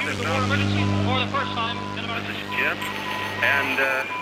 use the water emergency for the first time in about... This is Jim, and,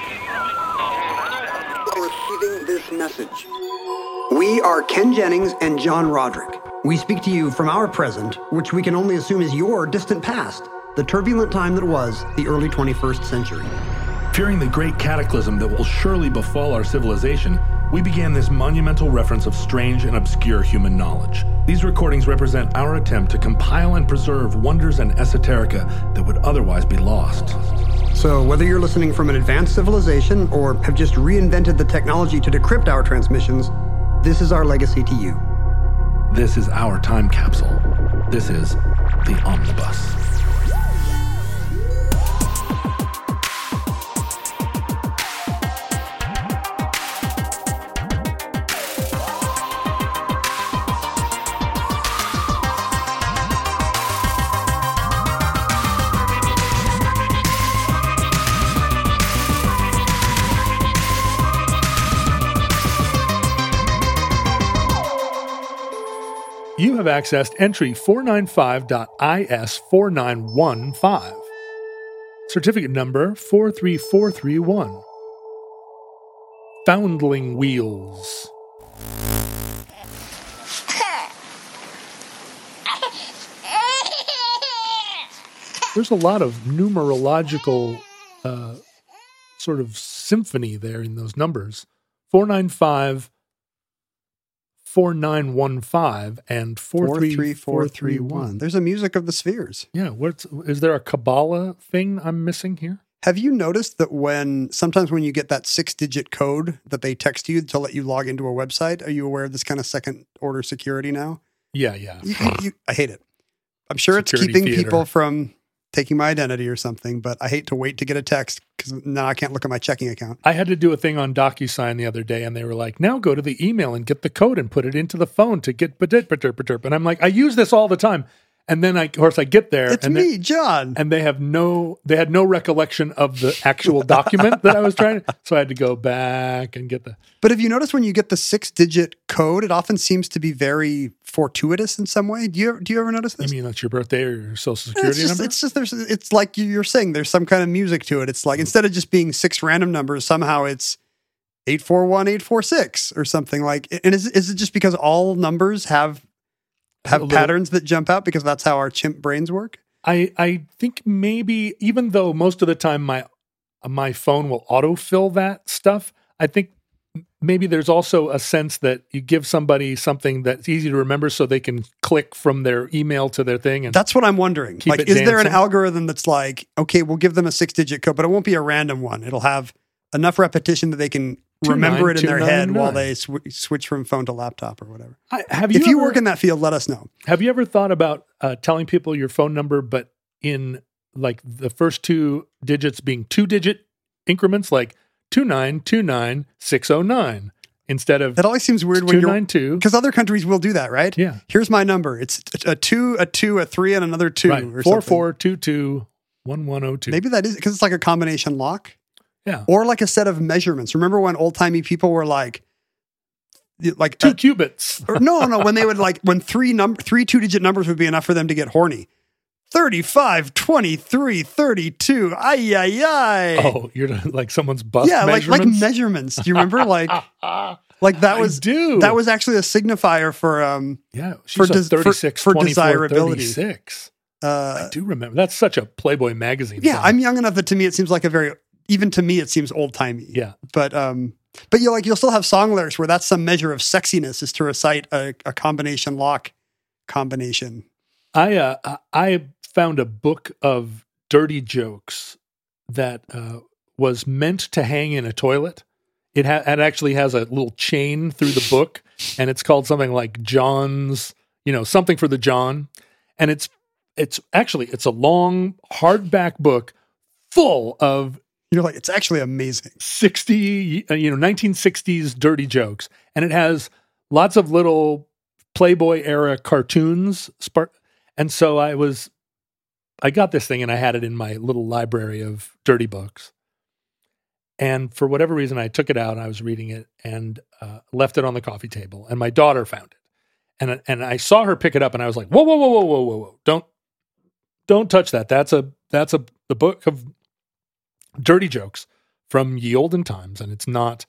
Receiving this message. We are Ken Jennings and John Roderick. We speak to you from our present, which we can only assume is your distant past, the turbulent time that was the early 21st century. Fearing the great cataclysm that will surely befall our civilization, we began this monumental reference of strange and obscure human knowledge. These recordings represent our attempt to compile and preserve wonders and esoterica that would otherwise be lost. So whether you're listening from an advanced civilization or have just reinvented the technology to decrypt our transmissions, this is our legacy to you. This is our time capsule. This is the Omnibus. You have accessed entry 495.is4915. Certificate number 43431. Foundling Wheels. There's a lot of numerological sort of symphony there in those numbers. 495, 4915 and 43431. There's a music of the spheres. Yeah, is there a Kabbalah thing I'm missing here? Have you noticed that sometimes when you get that 6-digit code that they text you to let you log into a website, are you aware of this kind of second order security now? Yeah. I hate it. I'm sure Security it's keeping theater. people from taking my identity or something, but I hate to wait to get a text because now I can't look at my checking account. I had to do a thing on DocuSign the other day, and they were like, now go to the email and get the code and put it into the phone to get perturb. And I'm like, I use this all the time. And then I get there. It's me, John. And they had no recollection of the actual document that I was trying to, so I had to go back and get the. But have you noticed when you get the 6-digit code, it often seems to be very fortuitous in some way? Do you ever notice this? You mean that's your birthday or your social security number? It's like you're saying there's some kind of music to it. It's like instead of just being 6 random numbers, somehow it's 841, 846 or something like. And is it just because all numbers have patterns that jump out because that's how our chimp brains work? I think maybe even though most of the time my phone will autofill that stuff, I think maybe there's also a sense that you give somebody something that's easy to remember so they can click from their email to their thing. And that's what I'm wondering. Like, is there an algorithm that's like, okay, we'll give them a 6-digit code, but it won't be a random one. It'll have enough repetition that they can remember it in their head while they switch from phone to laptop or whatever. If you work in that field, let us know. Have you ever thought about telling people your phone number, but in like the first 2 digits being 2-digit increments, like 2929609 instead of it always seems weird when 292 because other countries will do that, right? Yeah. Here's my number. It's a 2, a 3, and another 2 right. or 44221102. Maybe that is because it's like a combination lock. Yeah. Or like a set of measurements. Remember when old-timey people were like 2 qubits. No. When they would when 3 2-digit numbers would be enough for them to get horny. 35, 23, 32. Ay, ay, ay. Oh, you're like someone's bust measurements? like measurements. Do you remember? Like that was that was actually a signifier for for 36, for 24, desirability. 36. I do remember. That's such a Playboy magazine. Yeah, thing. I'm young enough that to me it seems like even to me it seems old-timey. Yeah. But you'll still have song lyrics where that's some measure of sexiness is to recite a combination lock combination. I found a book of dirty jokes that was meant to hang in a toilet. It actually has a little chain through the book, and it's called something like John's, something for the John. And it's a long hardback book full of. You're like, it's actually amazing. 1960s dirty jokes. And it has lots of little Playboy era cartoons. And so I got this thing and I had it in my little library of dirty books. And for whatever reason, I took it out and I was reading it and left it on the coffee table. And my daughter found it. And I saw her pick it up and I was like, whoa. Don't don't touch that. That's the book of dirty jokes from ye olden times, and it's not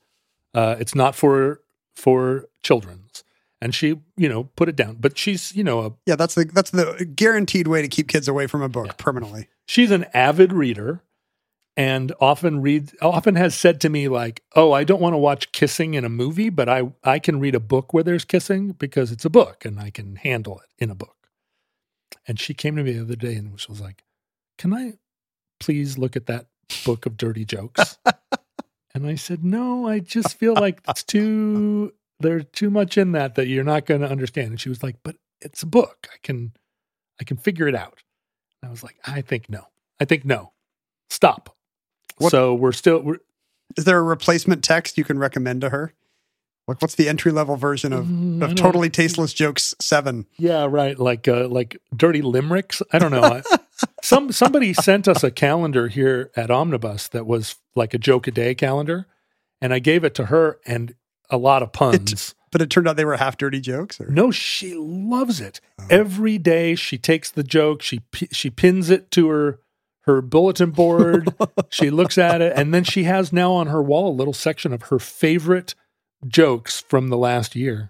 for children's. And she, put it down. But she's, that's the guaranteed way to keep kids away from a book permanently. She's an avid reader, and often has said to me like, "Oh, I don't want to watch kissing in a movie, but I can read a book where there's kissing because it's a book and I can handle it in a book." And she came to me the other day and was like, "Can I please look at that book of dirty jokes?" And I said, "No, I just feel like there's too much in that you're not going to understand." And she was like, "But it's a book. I can figure it out." And I was like, I think no. Stop. So is there a replacement text you can recommend to her? What's the entry level version of Totally Tasteless Jokes 7? Yeah, right. Like dirty limericks. I don't know. Somebody sent us a calendar here at Omnibus that was like a joke a day calendar, and I gave it to her, and a lot of puns. But it turned out they were half dirty jokes? Or? No, she loves it. Oh. Every day she takes the joke, she pins it to her bulletin board. She looks at it, and then she has now on her wall a little section of her favorite jokes from the last year.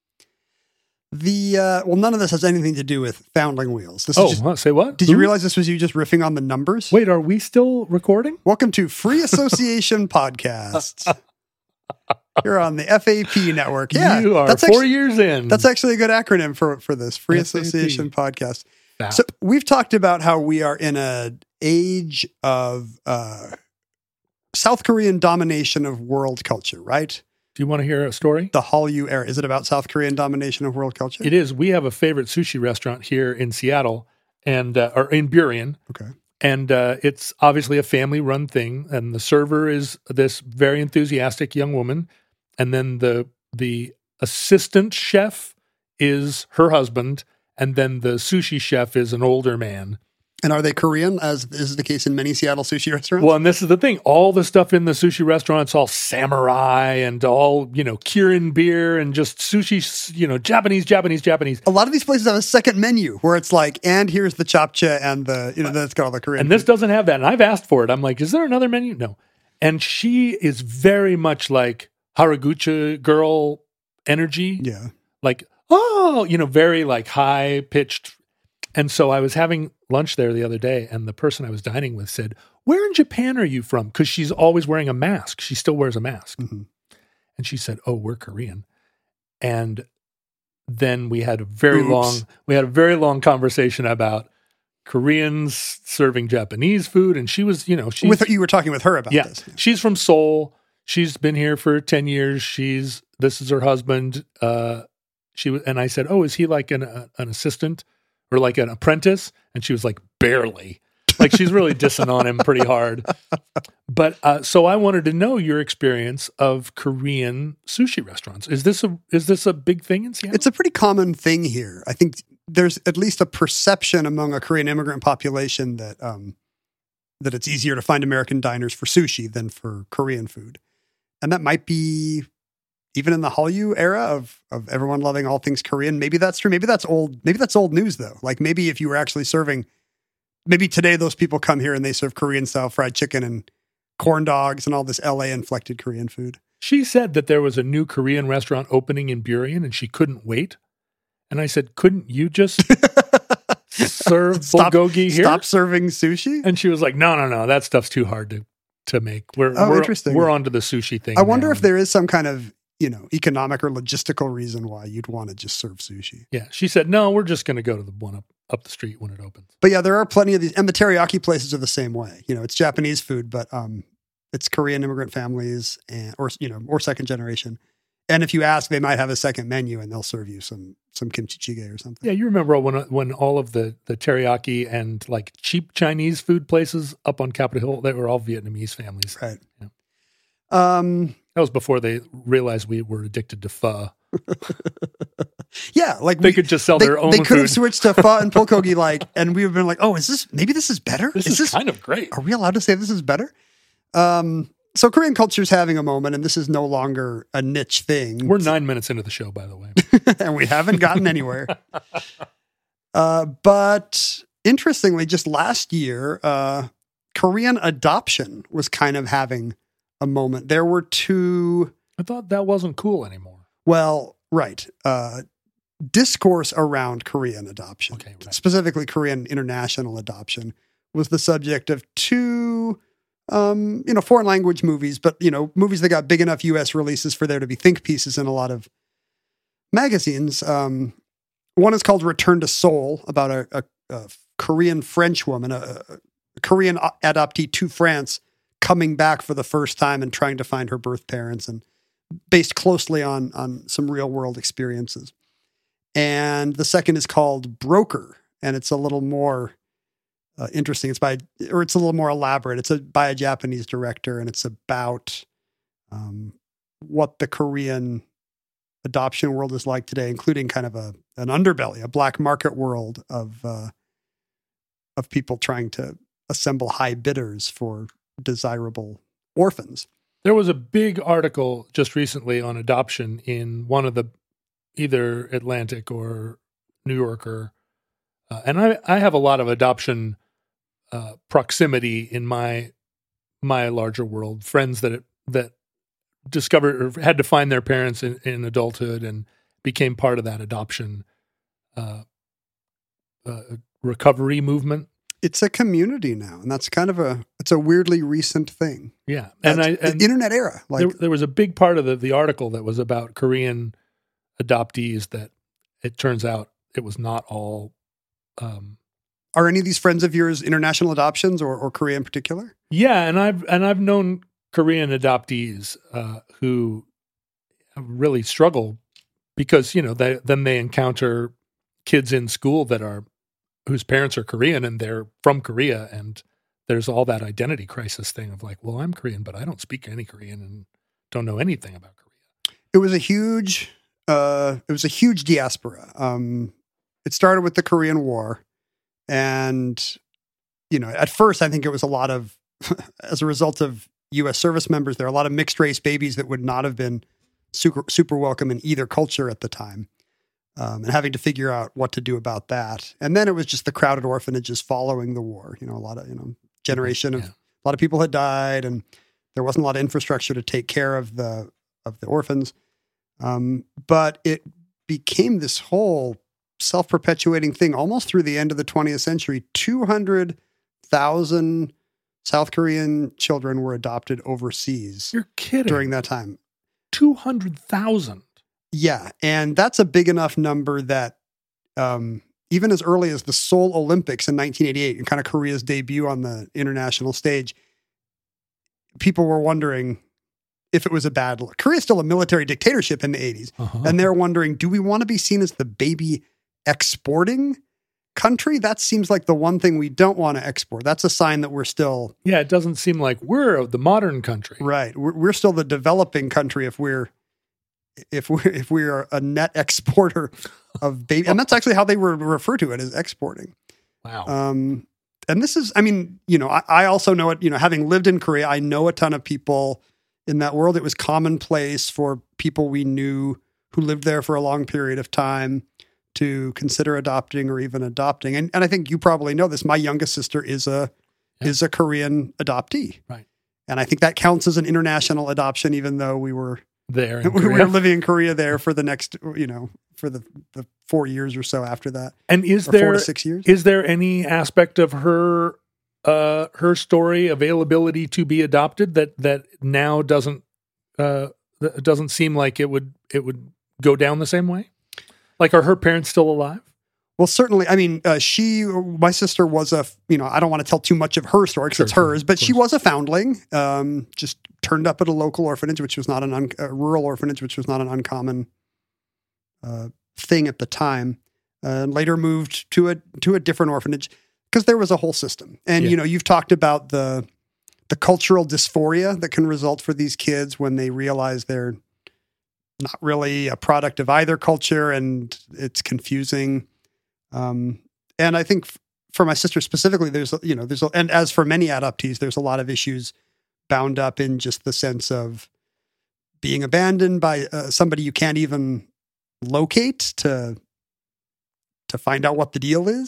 None of this has anything to do with Foundling Wheels. Say what? Did you realize this was you just riffing on the numbers? Wait, are we still recording? Welcome to Free Association Podcast. You're on the FAP network. Yeah, you are 4 years in. That's actually a good acronym for this Free FAP. Association Podcast. FAP. So we've talked about how we are in an age of South Korean domination of world culture, right? Do you want to hear a story? The Hallyu era. Is it about South Korean domination of world culture? It is. We have a favorite sushi restaurant here in Seattle, or in Burien. Okay. And it's obviously a family-run thing. And the server is this very enthusiastic young woman. And then the assistant chef is her husband. And then the sushi chef is an older man. And are they Korean, as is the case in many Seattle sushi restaurants? Well, and this is the thing. All the stuff in the sushi restaurants, all samurai and all, Kirin beer and just sushi, Japanese. A lot of these places have a second menu where it's like, and here's the chapcha and the, that's got all the Korean. And this doesn't have that. And I've asked for it. I'm like, is there another menu? No. And she is very much like Haraguchi girl energy. Yeah. Like, very like high pitched. And so I was having lunch there the other day, and the person I was dining with said, "Where in Japan are you from?" Because she's always wearing a mask. She still wears a mask. Mm-hmm. And she said, "Oh, we're Korean." And then we had a very long conversation about Koreans serving Japanese food. And she was, you were talking with her about this. Yeah. She's from Seoul. She's been here for 10 years. This is her husband. And I said, "Oh, is he like an assistant or like an apprentice?" And she was like, "Barely." Like she's really dissing on him pretty hard. But so I wanted to know your experience of Korean sushi restaurants. Is this a big thing in Seattle? It's a pretty common thing here. I think there's at least a perception among a Korean immigrant population that it's easier to find American diners for sushi than for Korean food. And that might be even in the Hallyu era of everyone loving all things Korean. Maybe that's true. Maybe that's old. Maybe that's old news though. Like maybe if you were actually serving, maybe today those people come here and they serve Korean style fried chicken and corn dogs and all this LA inflected Korean food. She said that there was a new Korean restaurant opening in Burien and she couldn't wait. And I said, "Couldn't you just serve bulgogi here? Stop serving sushi?" And she was like, No, that stuff's too hard to make. We're interesting. We're onto the sushi thing. I wonder if there is some kind of economic or logistical reason why you'd want to just serve sushi. Yeah. She said, "No, we're just going to go to the one up the street when it opens." But yeah, there are plenty of these, and the teriyaki places are the same way. It's Japanese food, but it's Korean immigrant families or second generation. And if you ask, they might have a second menu and they'll serve you some kimchi jjigae or something. Yeah. You remember when all of the teriyaki and like cheap Chinese food places up on Capitol Hill, they were all Vietnamese families. Right. Yeah. That was before they realized we were addicted to pho. Yeah, like they could just sell their own food. They could have switched to pho and bulgogi, and we've been like, "Oh, maybe this is better? This is kind of great. Are we allowed to say this is better?" So Korean culture is having a moment, and this is no longer a niche thing. We're 9 minutes into the show, by the way. And we haven't gotten anywhere. But interestingly, just last year, Korean adoption was kind of having a moment. There were two. I thought that wasn't cool anymore. Well, right. Discourse around Korean adoption, Okay, right. specifically Korean international adoption, was the subject of two, foreign language movies, but, movies that got big enough U.S. releases for there to be think pieces in a lot of magazines. One is called Return to Seoul, about a Korean French woman, a Korean adoptee to France, coming back for the first time and trying to find her birth parents, and based closely on some real world experiences. And the second is called Broker, and it's a little more interesting. It's a little more elaborate. It's by a Japanese director, and it's about what the Korean adoption world is like today, including kind of an underbelly, a black market world of people trying to assemble high bidders for desirable orphans. There was a big article just recently on adoption in one of the either Atlantic or New Yorker. And I have a lot of adoption proximity in my larger world, friends that discovered or had to find their parents in adulthood and became part of that adoption recovery movement. It's a community now, and that's kind of it's a weirdly recent thing. Yeah. And the internet era. There was a big part of the article that was about Korean adoptees that it turns out it was not all. Are any of these friends of yours international adoptions or Korea in particular? Yeah. And I've known Korean adoptees who really struggle because, then they encounter kids in school whose parents are Korean and they're from Korea, and there's all that identity crisis thing of like, well, I'm Korean, but I don't speak any Korean and don't know anything about Korea. It was a huge diaspora. It started with the Korean War, and at first I think it was a lot of as a result of U.S. service members. There are a lot of mixed race babies that would not have been super welcome in either culture at the time. And having to figure out what to do about that. And then it was just the crowded orphanages following the war. A lot of, generation of, a lot of people had died, and there wasn't a lot of infrastructure to take care of the orphans. But it became this whole self-perpetuating thing almost through the end of the 20th century. 200,000 South Korean children were adopted overseas. You're kidding. During that time. 200,000. Yeah, and that's a big enough number that even as early as the Seoul Olympics in 1988, and kind of Korea's debut on the international stage, people were wondering if it was a bad look. Korea's still a military dictatorship in the 80s, and they're wondering, do we want to be seen as the baby exporting country? That seems like the one thing we don't want to export. That's a sign that we're still... Yeah, it doesn't seem like we're the modern country. Right. We're still the developing country if we're a net exporter of baby, and that's actually how they were refer to it, as exporting. Wow. And this is, I also know it, having lived in Korea, I know a ton of people in that world. It was commonplace for people we knew who lived there for a long period of time to consider adopting or even adopting. And I think you probably know this. My youngest sister is a Korean adoptee. Right. And I think that counts as an international adoption, even though we were there. We were living in Korea there for the next, for the 4 years or so after that. And is 4 to 6 years? Is there any aspect of her story, availability to be adopted that now doesn't seem like it would go down the same way? Like, are her parents still alive? Well, certainly. My sister was I don't want to tell too much of her story because it's hers, but she was a foundling, just turned up at a local orphanage, which was not a rural orphanage, which was not an uncommon thing at the time. Later moved to a different orphanage because there was a whole system. And, you've talked about the cultural dysphoria that can result for these kids when they realize they're not really a product of either culture, and it's confusing. And I think for my sister specifically, and as for many adoptees, there's a lot of issues bound up in just the sense of being abandoned by somebody you can't even locate to find out what the deal is.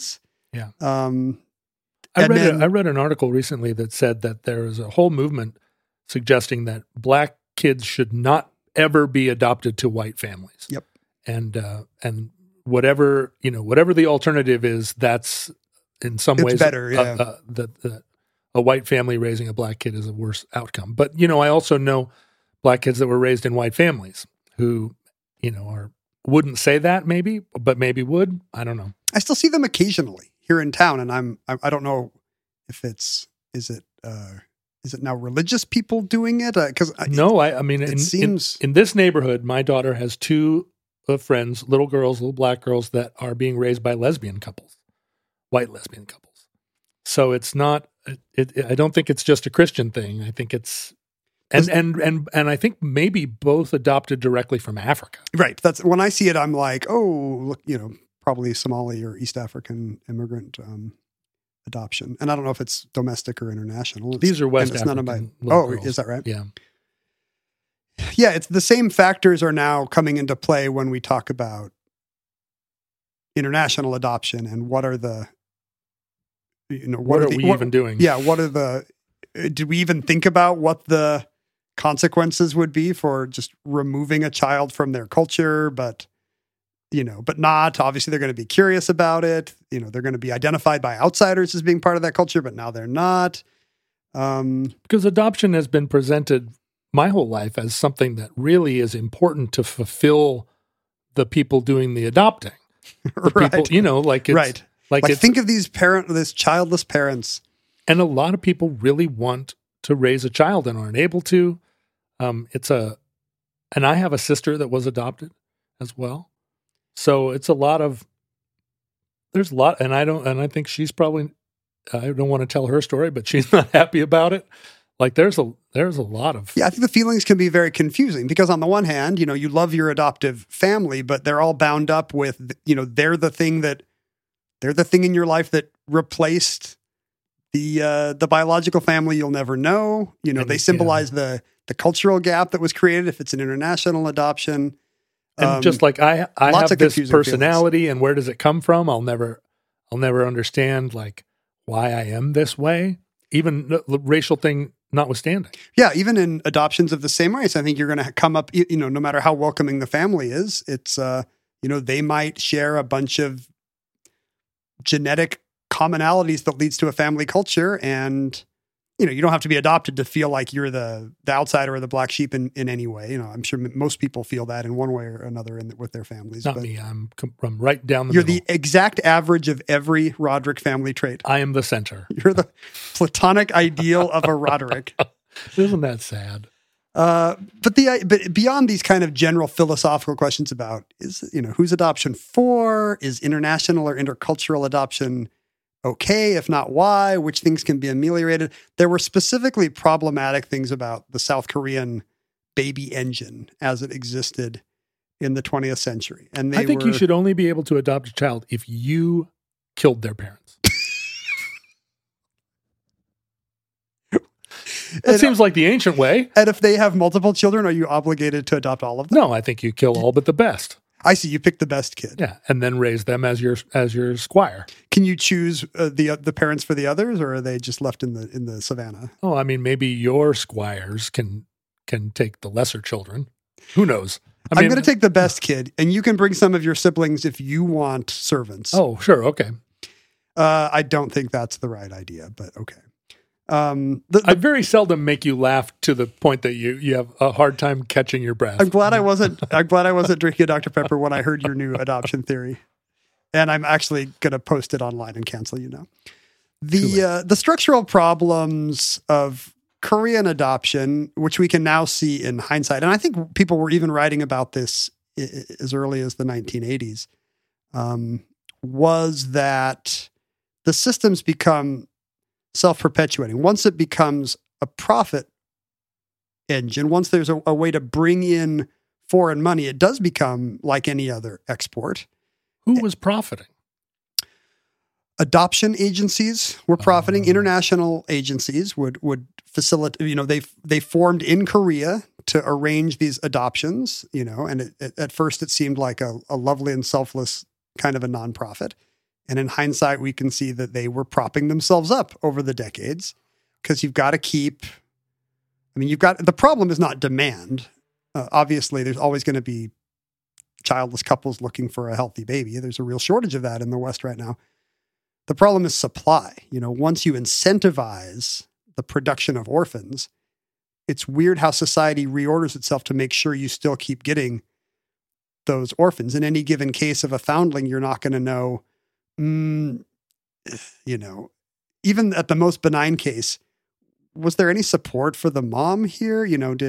Yeah. Um, I and read then- I read an article recently that said that there is a whole movement suggesting that black kids should not ever be adopted to white families. Yep. And whatever the alternative is, that's in some It's ways better, yeah. that a white family raising a black kid is a worse outcome. But I also know black kids that were raised in white families who wouldn't say that maybe, but maybe would. I don't know. I still see them occasionally here in town, and I don't know if is it now religious people doing it? Because No, I mean, it seems in this neighborhood, my daughter has two friends, little girls, little black girls that are being raised by lesbian couples, white lesbian couples. So it's not. I don't think it's just a Christian thing. I think it's and I think maybe both adopted directly from Africa. right. That's when I see it. I'm like, oh, look, probably Somali or East African immigrant adoption, and I don't know if it's domestic or international. These are West and it's African. none of my. little Oh, girls. is that right? Yeah. Yeah, it's the same factors are now coming into play when we talk about international adoption and what are the, What are we even doing? Yeah, what are the? Did we even think about what the consequences would be for just removing a child from their culture? But not. Obviously, they're going to be curious about it. They're going to be identified by outsiders as being part of that culture, but now they're not. Because adoption has been presented my whole life as something that really is important to fulfill the people doing the adopting. The right. people, like it's, right. Like it's, think of these childless parents. and a lot of people really want to raise a child and aren't able to. And I have a sister that was adopted as well. So there's a lot, and I think she's probably, I don't want to tell her story, but she's not happy about it. Like there's a lot of. Yeah, I think the feelings can be very confusing because on the one hand, you love your adoptive family, but they're all bound up with, they're the thing in your life that replaced the biological family you'll never know. They symbolize the cultural gap that was created if it's an international adoption. And just like I lots have of this confusing personality, and where does it come from? I'll never understand like why I am this way, even the racial thing notwithstanding. Yeah, even in adoptions of the same race, I think you're going to come up, no matter how welcoming the family is, it's, they might share a bunch of genetic commonalities that leads to a family culture. And, you don't have to be adopted to feel like you're the outsider or the black sheep in any way. I'm sure most people feel that in one way or another with their families. Not but me. I'm right down the you're middle. the exact average of every Roderick family trait. I am the center. You're the platonic ideal of a Roderick. Isn't that sad? But beyond these kind of general philosophical questions about who's adoption for, is international or intercultural adoption okay? If not, why? Which things can be ameliorated? There were specifically problematic things about the South Korean baby engine as it existed in the 20th century, and I think you should only be able to adopt a child if you killed their parents. That seems like the ancient way. And if they have multiple children, are you obligated to adopt all of them? No, I think you kill all but the best. I see. You pick the best kid. Yeah, and then raise them as your squire. Can you choose the parents for the others, or are they just left in the savannah? Oh, I mean, maybe your squires can take the lesser children. Who knows? I'm going to take the best kid, and you can bring some of your siblings if you want servants. Oh, sure, okay. I don't think that's the right idea, but okay. I very seldom make you laugh to the point that you have a hard time catching your breath. I'm glad I wasn't drinking a Dr. Pepper when I heard your new adoption theory, and I'm actually going to post it online and cancel you now. The structural problems of Korean adoption, which we can now see in hindsight, and I think people were even writing about this as early as the 1980s, was that the systems become self-perpetuating. Once it becomes a profit engine, once there's a way to bring in foreign money, it does become like any other export. Who was profiting? Adoption agencies were profiting. International agencies would facilitate, they formed in Korea to arrange these adoptions, and at first it seemed like a lovely and selfless kind of a nonprofit. And in hindsight, we can see that they were propping themselves up over the decades because you've got to keep, the problem is not demand. Obviously, there's always going to be childless couples looking for a healthy baby. There's a real shortage of that in the West right now. The problem is supply. Once you incentivize the production of orphans, it's weird how society reorders itself to make sure you still keep getting those orphans. In any given case of a foundling, you're not going to know, even at the most benign case, was there any support for the mom here?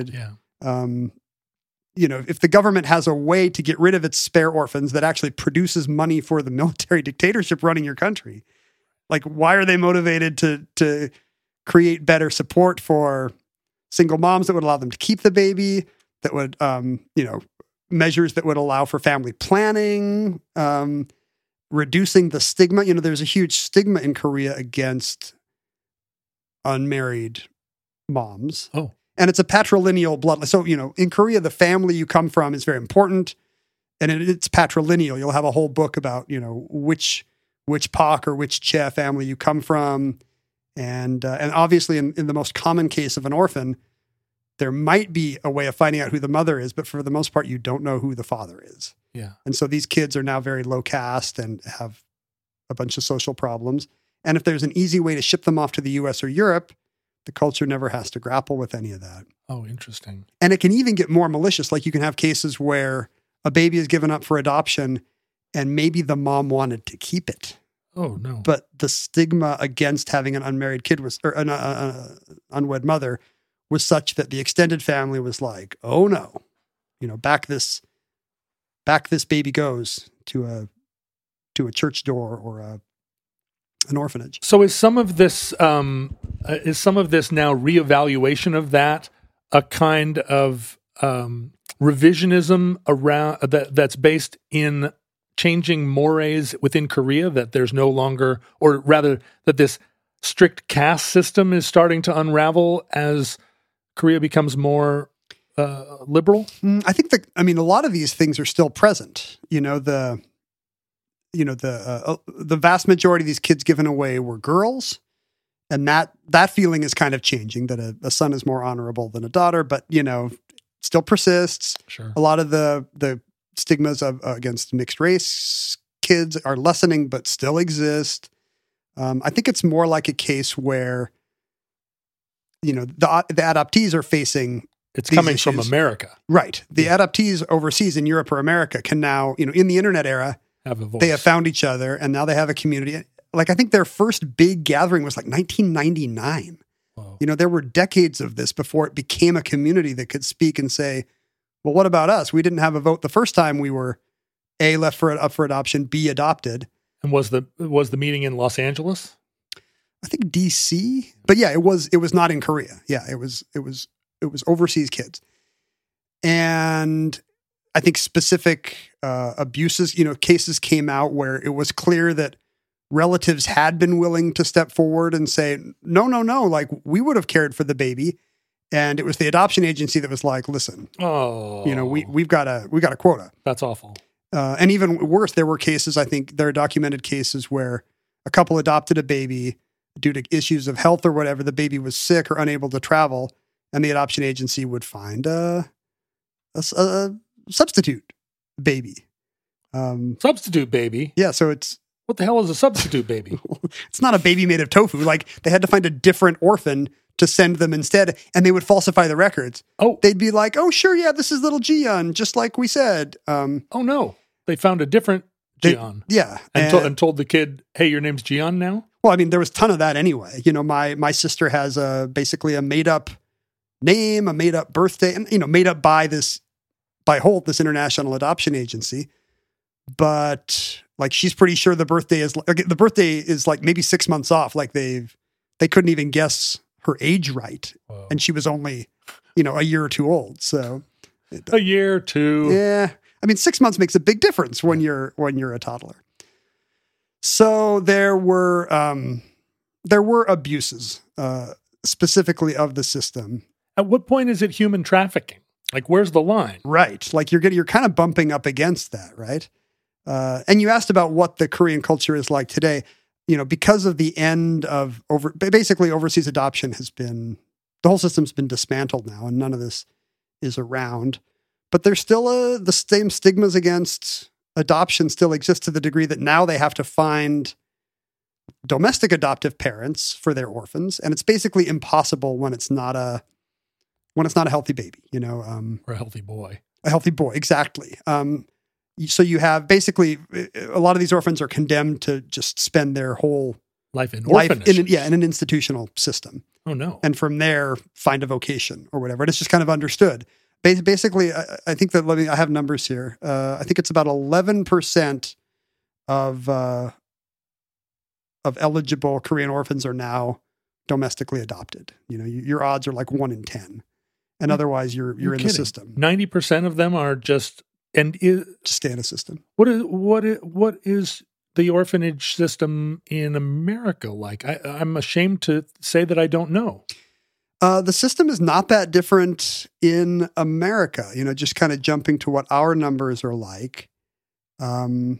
If the government has a way to get rid of its spare orphans that actually produces money for the military dictatorship running your country, like why are they motivated to create better support for single moms that would allow them to keep the baby, that would, measures that would allow for family planning, reducing the stigma. There's a huge stigma in Korea against unmarried moms. Oh. And it's a patrilineal bloodline. So, in Korea, the family you come from is very important. And it's patrilineal. You'll have a whole book about, which Pak or which Che family you come from. And obviously, in the most common case of an orphan, there might be a way of finding out who the mother is, but for the most part, you don't know who the father is. Yeah. And so these kids are now very low caste and have a bunch of social problems. And if there's an easy way to ship them off to the US or Europe, the culture never has to grapple with any of that. Oh, interesting. And it can even get more malicious. Like you can have cases where a baby is given up for adoption and maybe the mom wanted to keep it. Oh, no. But the stigma against having an unmarried kid or an unwed mother was such that the extended family was like, oh no, back this baby goes to a church door or an orphanage. So is some of this now reevaluation of that a kind of revisionism around that's based in changing mores within Korea, that there's no longer, or rather that this strict caste system is starting to unravel as Korea becomes more liberal? I think a lot of these things are still present. The vast majority of these kids given away were girls, and that feeling is kind of changing, that a son is more honorable than a daughter, but still persists. Sure. A lot of the stigmas against mixed race kids are lessening, but still exist. I think it's more like a case where the adoptees are facing. It's coming from America. Right. The adoptees overseas in Europe or America can now, in the internet era, have a voice. They have found each other and now they have a community. Like I think their first big gathering was like 1999. Wow. There were decades of this before it became a community that could speak and say, well, what about us? We didn't have a vote the first time we were A, up for adoption, B, adopted. And was the meeting in Los Angeles? I think DC. But yeah, it was not in Korea. Yeah, it was overseas kids. And I think specific abuses, cases came out where it was clear that relatives had been willing to step forward and say, no, like we would have cared for the baby. And it was the adoption agency that was like, listen, we've got a quota. That's awful. And even worse, there were cases, I think there are documented cases where a couple adopted a baby due to issues of health or whatever. The baby was sick or unable to travel, and the adoption agency would find a substitute baby. Substitute baby? Yeah, so it's... What the hell is a substitute baby? It's not a baby made of tofu. Like, they had to find a different orphan to send them instead, and they would falsify the records. Oh. They'd be like, oh, sure, yeah, this is little Jian, just like we said. Oh, no. They found a different Jian. Yeah. And told the kid, hey, your name's Jian now? Well, there was a ton of that anyway. My sister has basically a made-up name, a made-up birthday, and, made up by Holt, this international adoption agency. But, like, she's pretty sure the birthday is like maybe 6 months off. Like, they couldn't even guess her age right. Whoa. And she was only, a year or two old. So a year or two. Yeah. 6 months makes a big difference when you're a toddler. So there were abuses, specifically of the system. At what point is it human trafficking? Like, where's the line? Right. Like you're kind of bumping up against that, right? And you asked about what the Korean culture is like today. Because of the end of basically overseas adoption the whole system's been dismantled now, and none of this is around. But there's still the same stigmas against adoption still exist to the degree that now they have to find domestic adoptive parents for their orphans, and it's basically impossible when it's not a healthy baby, or a healthy boy. A healthy boy, exactly. So you have basically a lot of these orphans are condemned to just spend their whole life in orphanage. In an institutional system. Oh no! And from there, find a vocation or whatever. And it's just kind of understood. Basically, I think that I have numbers here. I think it's about 11% of eligible Korean orphans are now domestically adopted. Your odds are like 1 in 10, and otherwise you're in the system. 90% of them are just stay in a system. What is the orphanage system in America like? I'm ashamed to say that I don't know. The system is not that different in America, just kind of jumping to what our numbers are like. I'll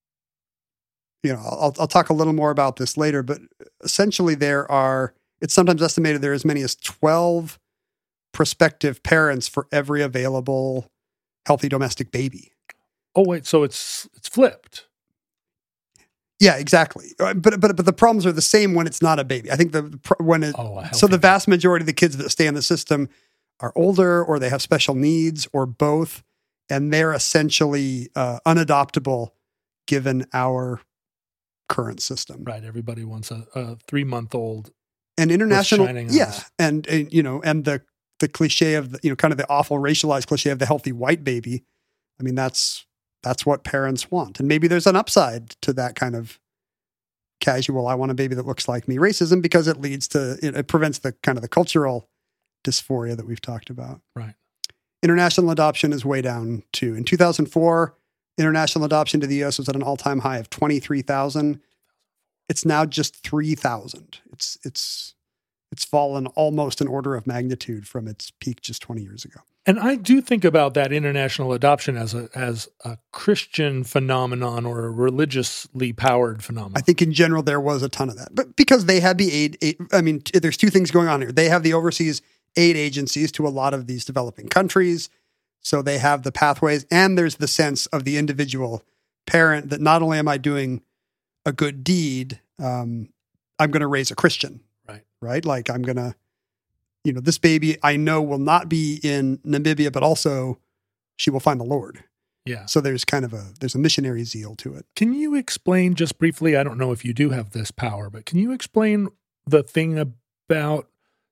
talk a little more about this later, but essentially it's sometimes estimated there are as many as 12 prospective parents for every available healthy domestic baby. Oh, wait, so it's flipped. Yeah, exactly. But the problems are the same when it's not a baby. I think the vast majority of the kids that stay in the system are older, or they have special needs, or both, and they're essentially unadoptable given our current system. Right. Everybody wants a 3-month-old. And international, eyes. and the cliche of kind of the awful racialized cliche of the healthy white baby. I mean, that's what parents want. And maybe there's an upside to that kind of casual, I want a baby that looks like me racism, because it prevents the kind of the cultural dysphoria that we've talked about. Right. International adoption is way down too. In 2004, international adoption to the U.S. was at an all-time high of 23,000. It's now just 3,000. It's fallen almost an order of magnitude from its peak just 20 years ago. And I do think about that international adoption as a Christian phenomenon, or a religiously powered phenomenon. I think in general there was a ton of that. But because they had the aid, I mean, there's two things going on here. They have the overseas aid agencies to a lot of these developing countries. So they have the pathways, and there's the sense of the individual parent that not only am I doing a good deed, I'm going to raise a Christian. Right? Like I'm going to, this baby I know will not be in Namibia, but also she will find the Lord. Yeah. So there's there's a missionary zeal to it. Can you explain just briefly, I don't know if you do have this power, but can you explain the thing about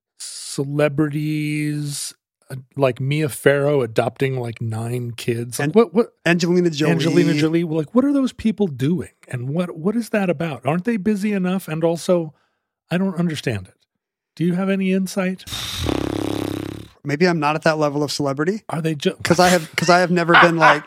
celebrities like Mia Farrow adopting like 9 kids? Like what Angelina Jolie. Like, what are those people doing? And what is that about? Aren't they busy enough? And also, I don't understand it. Do you have any insight? Maybe I'm not at that level of celebrity. Are they just because I have never been like,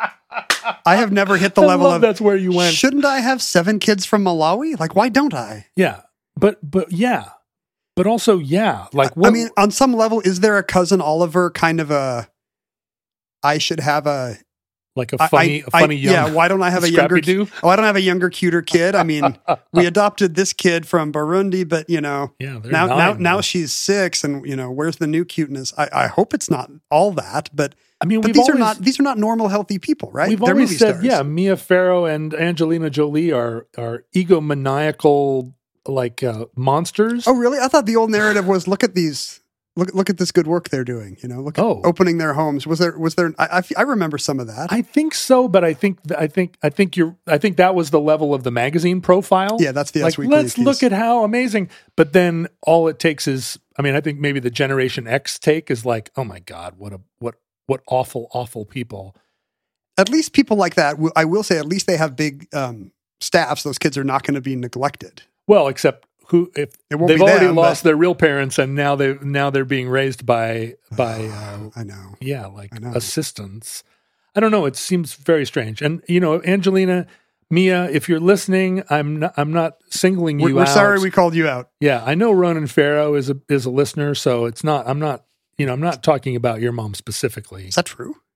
I have never hit the level of that's where you went. Shouldn't I have 7 kids from Malawi? Like, why don't I? Yeah, but yeah, but also yeah. Like, what? I mean, on some level, is there a Cousin Oliver kind of a? I should have a. Like a funny young. Yeah, why don't I have a younger? Why don't I have a younger, cuter kid? I mean, we adopted this kid from Burundi, but now she's 6, and where's the new cuteness? I hope it's not all that, but I mean, these are not normal, healthy people, right? We've always said, yeah, Mia Farrow and Angelina Jolie are egomaniacal like monsters. Oh, really? I thought the old narrative was look at these. Look at this good work they're doing. Look at opening their homes. Was there? I remember some of that. I think so, but I think that was the level of the magazine profile. Yeah, that's the Us Weekly. Let's look at how amazing. But then all it takes is, I mean, I think maybe the Generation X take is like, oh my God, what awful people. At least people like that, I will say, at least they have big staffs. Those kids are not going to be neglected. Well, except. If they've already lost their real parents, and now they're being raised by I know, yeah, like assistants. I don't know. It seems very strange. And Angelina, Mia, if you're listening, I'm not singling you out. We're sorry we called you out. Yeah, I know Ronan Farrow is a listener, so it's not. I'm not talking about your mom specifically. Is that true?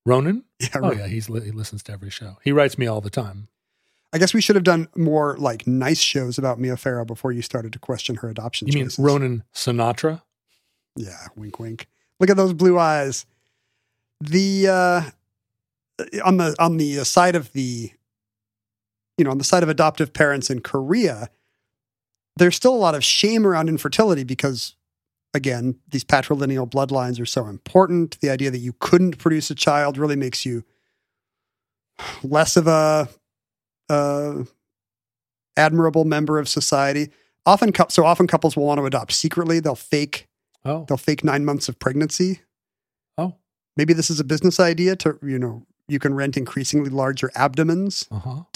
Ronan? Yeah, Oh, yeah, he listens to every show. He writes me all the time. I guess we should have done more like nice shows about Mia Farrow before you started to question her adoption You mean choices. Ronan Sinatra? Yeah, wink, wink. Look at those blue eyes. The on the side of the, on the side of adoptive parents in Korea, there's still a lot of shame around infertility because, again, these patrilineal bloodlines are so important. The idea that you couldn't produce a child really makes you less of a admirable member of society. Often couples will want to adopt secretly. They'll fake 9 months of pregnancy. Oh, maybe this is a business idea to, you can rent increasingly larger abdomens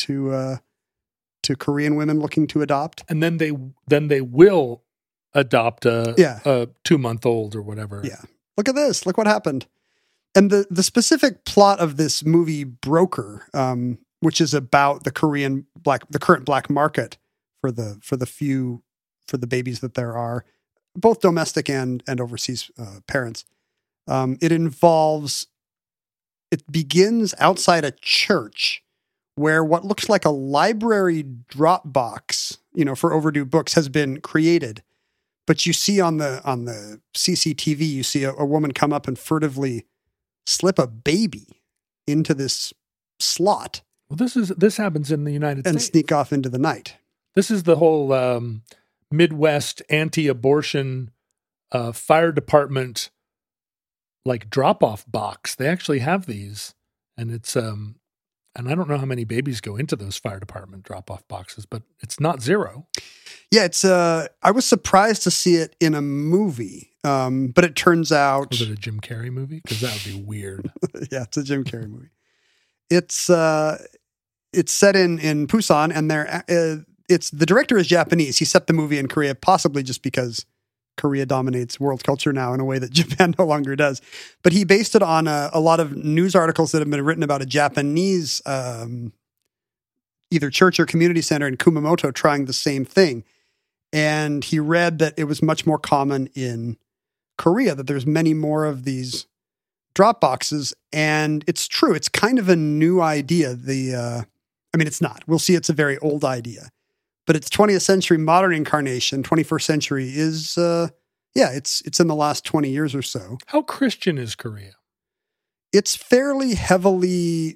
to Korean women looking to adopt. And then they will adopt a 2-month-old or whatever. Yeah. Look at this. Look what happened. And the specific plot of this movie Broker, which is about the current black market for the babies that there are, both domestic and overseas parents. It begins outside a church where what looks like a library drop box, for overdue books has been created. But you see on the CCTV, you see a woman come up and furtively slip a baby into this slot. Well, this happens in the United States. And sneak off into the night. This is the whole Midwest anti-abortion fire department like drop-off box. They actually have these, and it's and I don't know how many babies go into those fire department drop-off boxes, but it's not zero. Yeah, it's I was surprised to see it in a movie, but it turns out... Was it a Jim Carrey movie? Because that would be weird. Yeah, it's a Jim Carrey movie. It's set in Busan, and the director is Japanese. He set the movie in Korea, possibly just because Korea dominates world culture now in a way that Japan no longer does. But he based it on a lot of news articles that have been written about a Japanese either church or community center in Kumamoto trying the same thing. And he read that it was much more common in Korea, that there's many more of these drop boxes. And it's true. It's kind of a new idea. It's not. We'll see it's a very old idea. But its 20th century modern incarnation, 21st century, is, it's in the last 20 years or so. How Christian is Korea? It's fairly heavily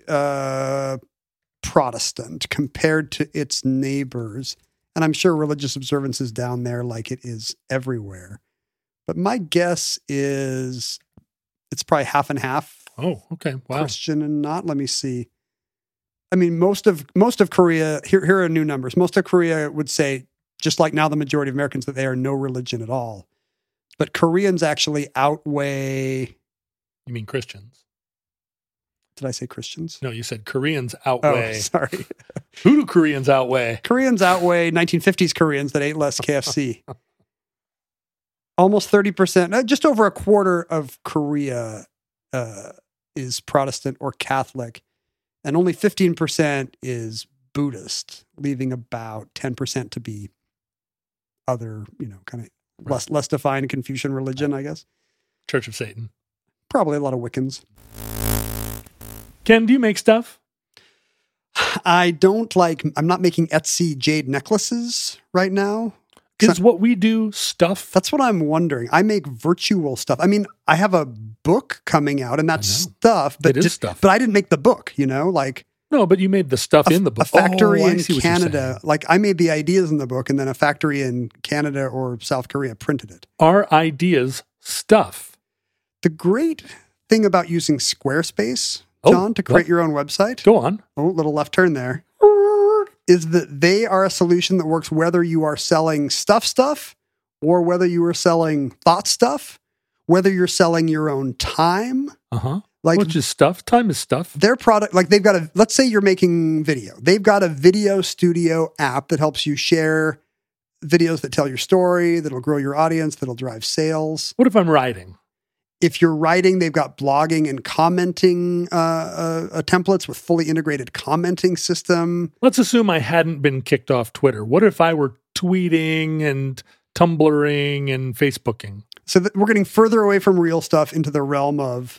Protestant compared to its neighbors. And I'm sure religious observance is down there like it is everywhere. But my guess is it's probably half and half. Oh, okay. Wow. Christian and not. Let me see. I mean, most of Korea, here are new numbers. Most of Korea would say, just like now the majority of Americans, that they are no religion at all. But Koreans actually outweigh... You mean Christians? Did I say Christians? No, you said Koreans outweigh. Oh, sorry. Who do Koreans outweigh? Koreans outweigh 1950s Koreans that ate less KFC. Almost 30%, just over a quarter of Korea is Protestant or Catholic. And only 15% is Buddhist, leaving about 10% to be other, kind of less defined Confucian religion, I guess. Church of Satan. Probably a lot of Wiccans. Ken, do you make stuff? I'm not making Etsy jade necklaces right now. Is what we do stuff? That's what I'm wondering. I make virtual stuff. I mean, I have a book coming out, and that's stuff. But it is stuff. But I didn't make the book, No, but you made the stuff in the book. A factory in Canada. Like, I made the ideas in the book, and then a factory in Canada or South Korea printed it. Are ideas stuff? The great thing about using Squarespace, John, to create your own website. Go on. Oh, little left turn there. Is that they are a solution that works whether you are selling stuff or whether you are selling thought stuff, whether you're selling your own time. Uh-huh. Which is stuff. Time is stuff. Their product, like let's say you're making video. They've got a video studio app that helps you share videos that tell your story, that'll grow your audience, that'll drive sales. What if I'm writing? If you're writing, they've got blogging and commenting templates with fully integrated commenting system. Let's assume I hadn't been kicked off Twitter. What if I were tweeting and Tumblring and Facebooking? So we're getting further away from real stuff into the realm of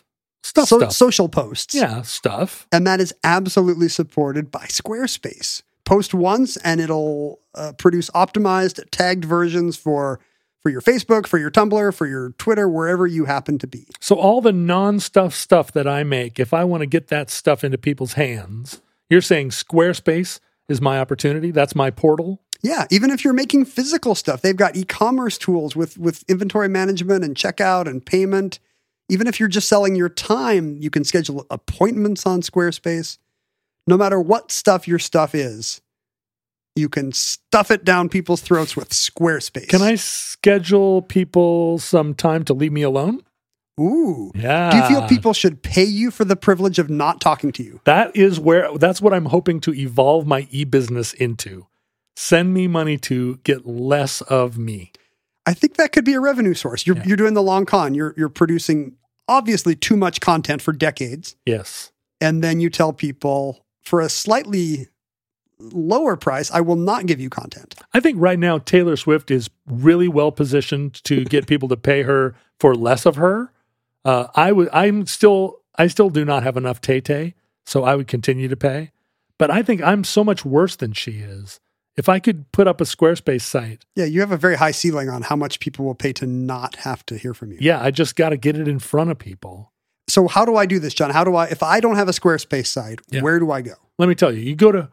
Stuff. Social posts. Yeah, stuff. And that is absolutely supported by Squarespace. Post once and it'll produce optimized tagged versions for your Facebook, for your Tumblr, for your Twitter, wherever you happen to be. So all the non-stuff stuff that I make, if I want to get that stuff into people's hands, you're saying Squarespace is my opportunity? That's my portal? Yeah, even if you're making physical stuff, they've got e-commerce tools with inventory management and checkout and payment. Even if you're just selling your time, you can schedule appointments on Squarespace. No matter what stuff your stuff is, you can stuff it down people's throats with Squarespace. Can I schedule people some time to leave me alone? Ooh. Yeah. Do you feel people should pay you for the privilege of not talking to you? That's what I'm hoping to evolve my e-business into. Send me money to get less of me. I think that could be a revenue source. You're doing the long con. You're producing obviously too much content for decades. Yes. And then you tell people for a slightly lower price, I will not give you content. I think right now Taylor Swift is really well positioned to get people to pay her for less of her. I still do not have enough Tay-Tay, so I would continue to pay. But I think I'm so much worse than she is. If I could put up a Squarespace site. Yeah, you have a very high ceiling on how much people will pay to not have to hear from you. Yeah, I just got to get it in front of people. So how do I do this, John? If I don't have a Squarespace site, where do I go? Let me tell you, you go to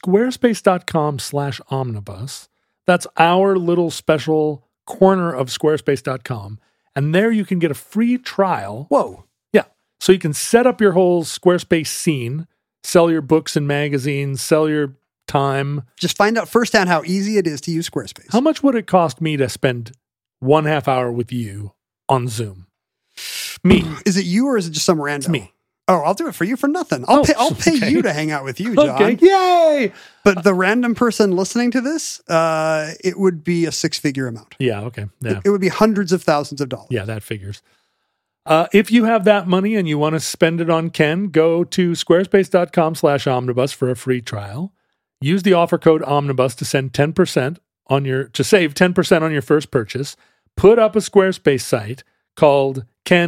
squarespace.com/omnibus. That's our little special corner of squarespace.com. And there you can get a free trial. Whoa. Yeah. So you can set up your whole Squarespace scene, sell your books and magazines, sell your time. Just find out firsthand how easy it is to use Squarespace. How much would it cost me to spend 1/2 hour with you on Zoom? Me. Is it you or is it just some random? It's me. Oh, I'll do it for you for nothing. I'll pay okay. you to hang out with you, John. Okay, yay! But the random person listening to this, it would be a 6-figure amount. Yeah, okay. Yeah. It would be hundreds of thousands of dollars. Yeah, that figures. If you have that money and you want to spend it on Ken, go to squarespace.com/omnibus for a free trial. Use the offer code omnibus to save 10% on your first purchase. Put up a Squarespace site called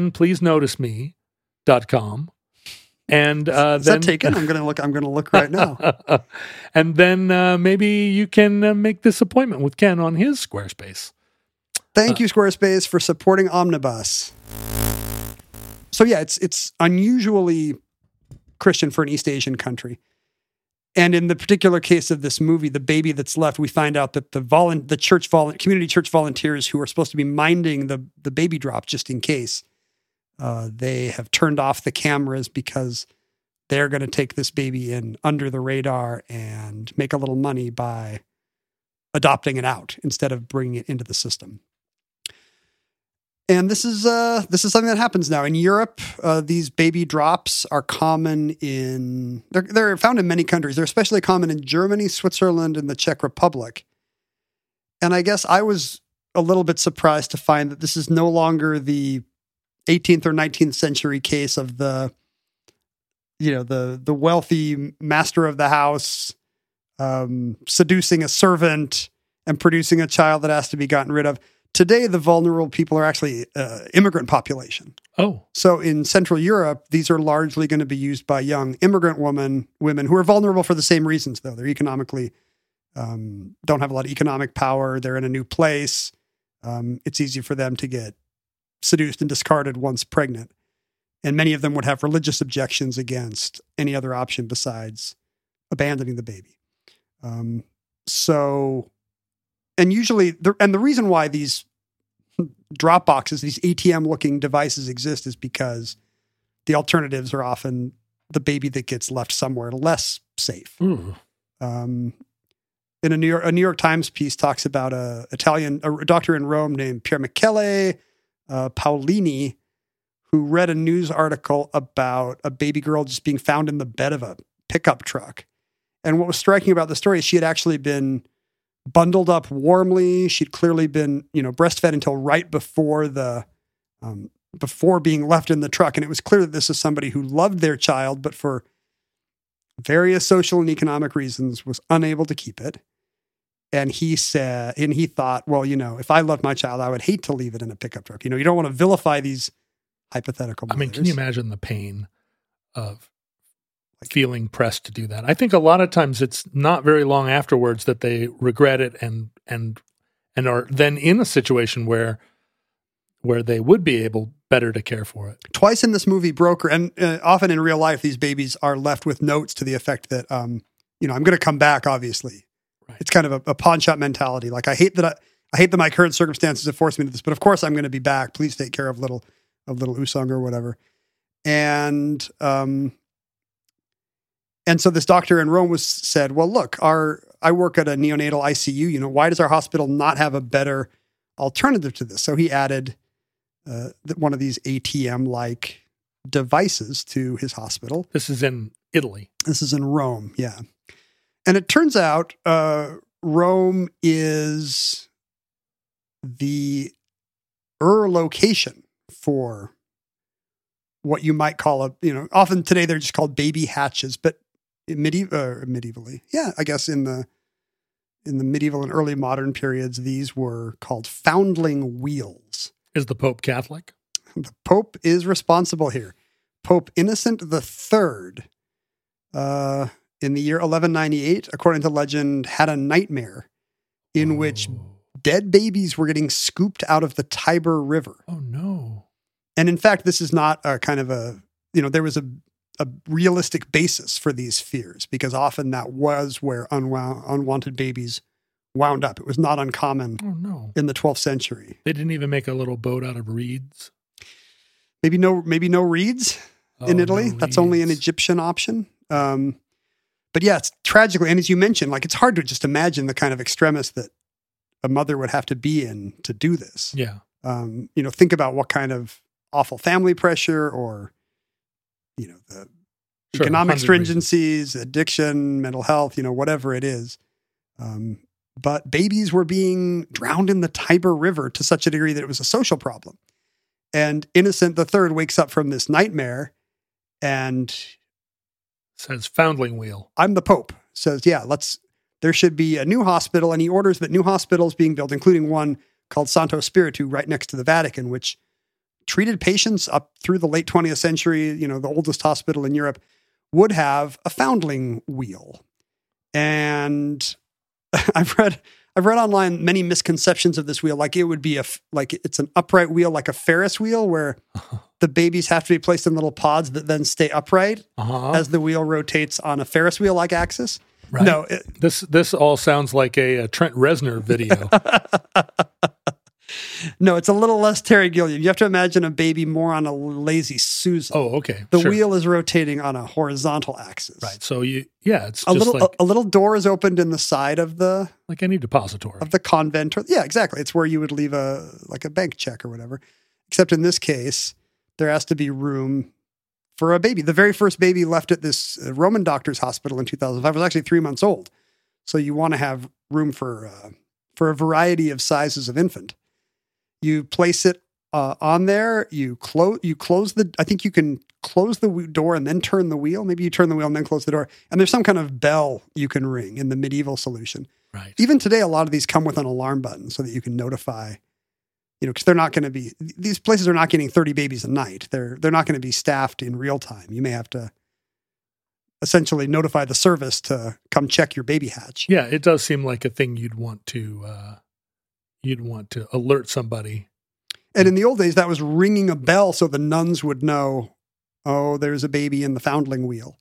kenpleasenoticeme.com. And is that taken? I'm gonna look right now. And then maybe you can make this appointment with Ken on his Squarespace. Thank you, Squarespace, for supporting Omnibus. So yeah, it's unusually Christian for an East Asian country. And in the particular case of this movie, the baby that's left, we find out that the community church volunteers who are supposed to be minding the baby drop just in case, they have turned off the cameras because they're going to take this baby in under the radar and make a little money by adopting it out instead of bringing it into the system. And this is something that happens now in Europe. These baby drops are common they're found in many countries. They're especially common in Germany, Switzerland, and the Czech Republic. And I guess I was a little bit surprised to find that this is no longer the 18th or 19th century case of the wealthy master of the house seducing a servant and producing a child that has to be gotten rid of. Today, the vulnerable people are actually immigrant population. Oh. So in Central Europe, these are largely going to be used by young immigrant women who are vulnerable for the same reasons, though. They're economically, don't have a lot of economic power. They're in a new place. It's easy for them to get seduced and discarded once pregnant. And many of them would have religious objections against any other option besides abandoning the baby. And usually, the reason why these drop boxes, these ATM-looking devices exist is because the alternatives are often the baby that gets left somewhere less safe. In a New York Times piece talks about a doctor in Rome named Pier Michele Paolini, who read a news article about a baby girl just being found in the bed of a pickup truck. And what was striking about the story is she had actually been bundled up warmly. She'd clearly been, breastfed until right before before being left in the truck. And it was clear that this is somebody who loved their child, but for various social and economic reasons was unable to keep it. And he thought, well, if I loved my child, I would hate to leave it in a pickup truck. You don't want to vilify these hypothetical I mean, mothers. can you imagine the pain of feeling pressed to do that? I think a lot of times it's not very long afterwards that they regret it and are then in a situation where they would be able better to care for it. Twice in this movie, Broker, and often in real life, these babies are left with notes to the effect that, I'm going to come back, obviously. Right. It's kind of a pawn shop mentality. Like, I hate that my current circumstances have forced me to this, but of course I'm going to be back. Please take care of little Usung or whatever. And so this doctor in Rome said, well, look, I work at a neonatal ICU. Why does our hospital not have a better alternative to this? So he added one of these ATM-like devices to his hospital. This is in Italy. This is in Rome, yeah. And it turns out Rome is the location for what you might call often today they're just called baby hatches, but medievally, yeah, I guess in the medieval and early modern periods, these were called foundling wheels. Is the Pope Catholic? The Pope is responsible here. Pope Innocent III, in the year 1198, according to legend, had a nightmare in which dead babies were getting scooped out of the Tiber River. Oh, no. And in fact, this is not a kind of there was a realistic basis for these fears, because often that was where unwanted babies wound up. It was not uncommon in the 12th century. They didn't even make a little boat out of reeds? Maybe no reeds in Italy. No That's only an reeds. Egyptian option. But yeah, it's tragically, and as you mentioned, like, it's hard to just imagine the kind of extremis that a mother would have to be in to do this. Yeah. Think about what kind of awful family pressure or, the Sure, economic 100 stringencies, addiction, mental health, whatever it is. But babies were being drowned in the Tiber River to such a degree that it was a social problem. And Innocent III wakes up from this nightmare and Says foundling wheel. I'm the Pope. Says, yeah, there should be a new hospital. And he orders that new hospitals being built, including one called Santo Spiritu right next to the Vatican, which treated patients up through the late 20th century. The oldest hospital in Europe would have a foundling wheel. And I've read online many misconceptions of this wheel. Like, it would be it's an upright wheel, like a Ferris wheel, where the babies have to be placed in little pods that then stay upright as the wheel rotates on a Ferris wheel-like axis. Right. No, this all sounds like a Trent Reznor video. No, it's a little less Terry Gilliam. You have to imagine a baby more on a lazy Susan. Oh, okay. The Sure. wheel is rotating on a horizontal axis. Right. So it's A just little a little door is opened in the side of the like any depository. convent. Yeah, exactly. It's where you would leave a bank check or whatever. Except in this case, there has to be room for a baby. The very first baby left at this Roman doctor's hospital in 2005 was actually 3 months old. So you want to have room for a variety of sizes of infant. You place it on there. You close the. I think you can close the door and then turn the wheel. Maybe you turn the wheel and then close the door. And there's some kind of bell you can ring in the medieval solution. Right. Even today, a lot of these come with an alarm button so that you can notify. Because they're not going to be. These places are not getting 30 babies a night. They're not going to be staffed in real time. You may have to essentially notify the service to come check your baby hatch. Yeah, it does seem like a thing you'd want to alert somebody. And in the old days, that was ringing a bell so the nuns would know, oh, there's a baby in the foundling wheel.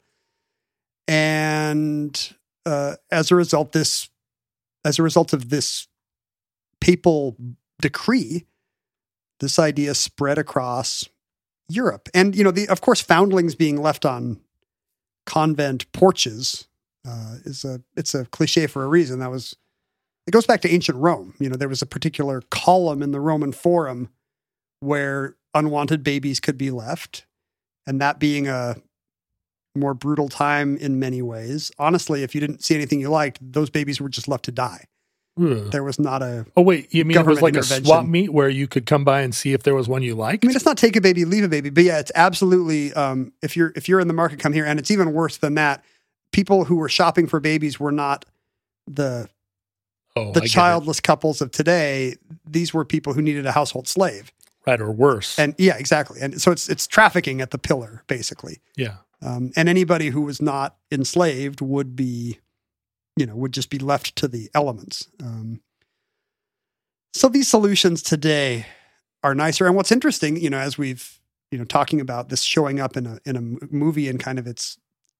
And as a result of this papal decree, this idea spread across Europe. And, of course, foundlings being left on convent porches it's a cliche for a reason. It goes back to ancient Rome. There was a particular column in the Roman Forum where unwanted babies could be left. And that being a more brutal time in many ways. Honestly, if you didn't see anything you liked, those babies were just left to die. Ugh. There was not a Oh, wait, you mean it was like a intervention. swap meet where you could come by and see if there was one you liked? I mean, it's not take a baby, leave a baby, but yeah, it's absolutely. If you're in the market, come here, and it's even worse than that. People who were shopping for babies were not the I get it. childless couples of today. These were people who needed a household slave, Right, or worse. And yeah, exactly. And so it's trafficking at the pillar, basically. Yeah. And anybody who was not enslaved would be, would just be left to the elements. So these solutions today are nicer. And what's interesting, as we've, talking about this showing up in a movie and kind of its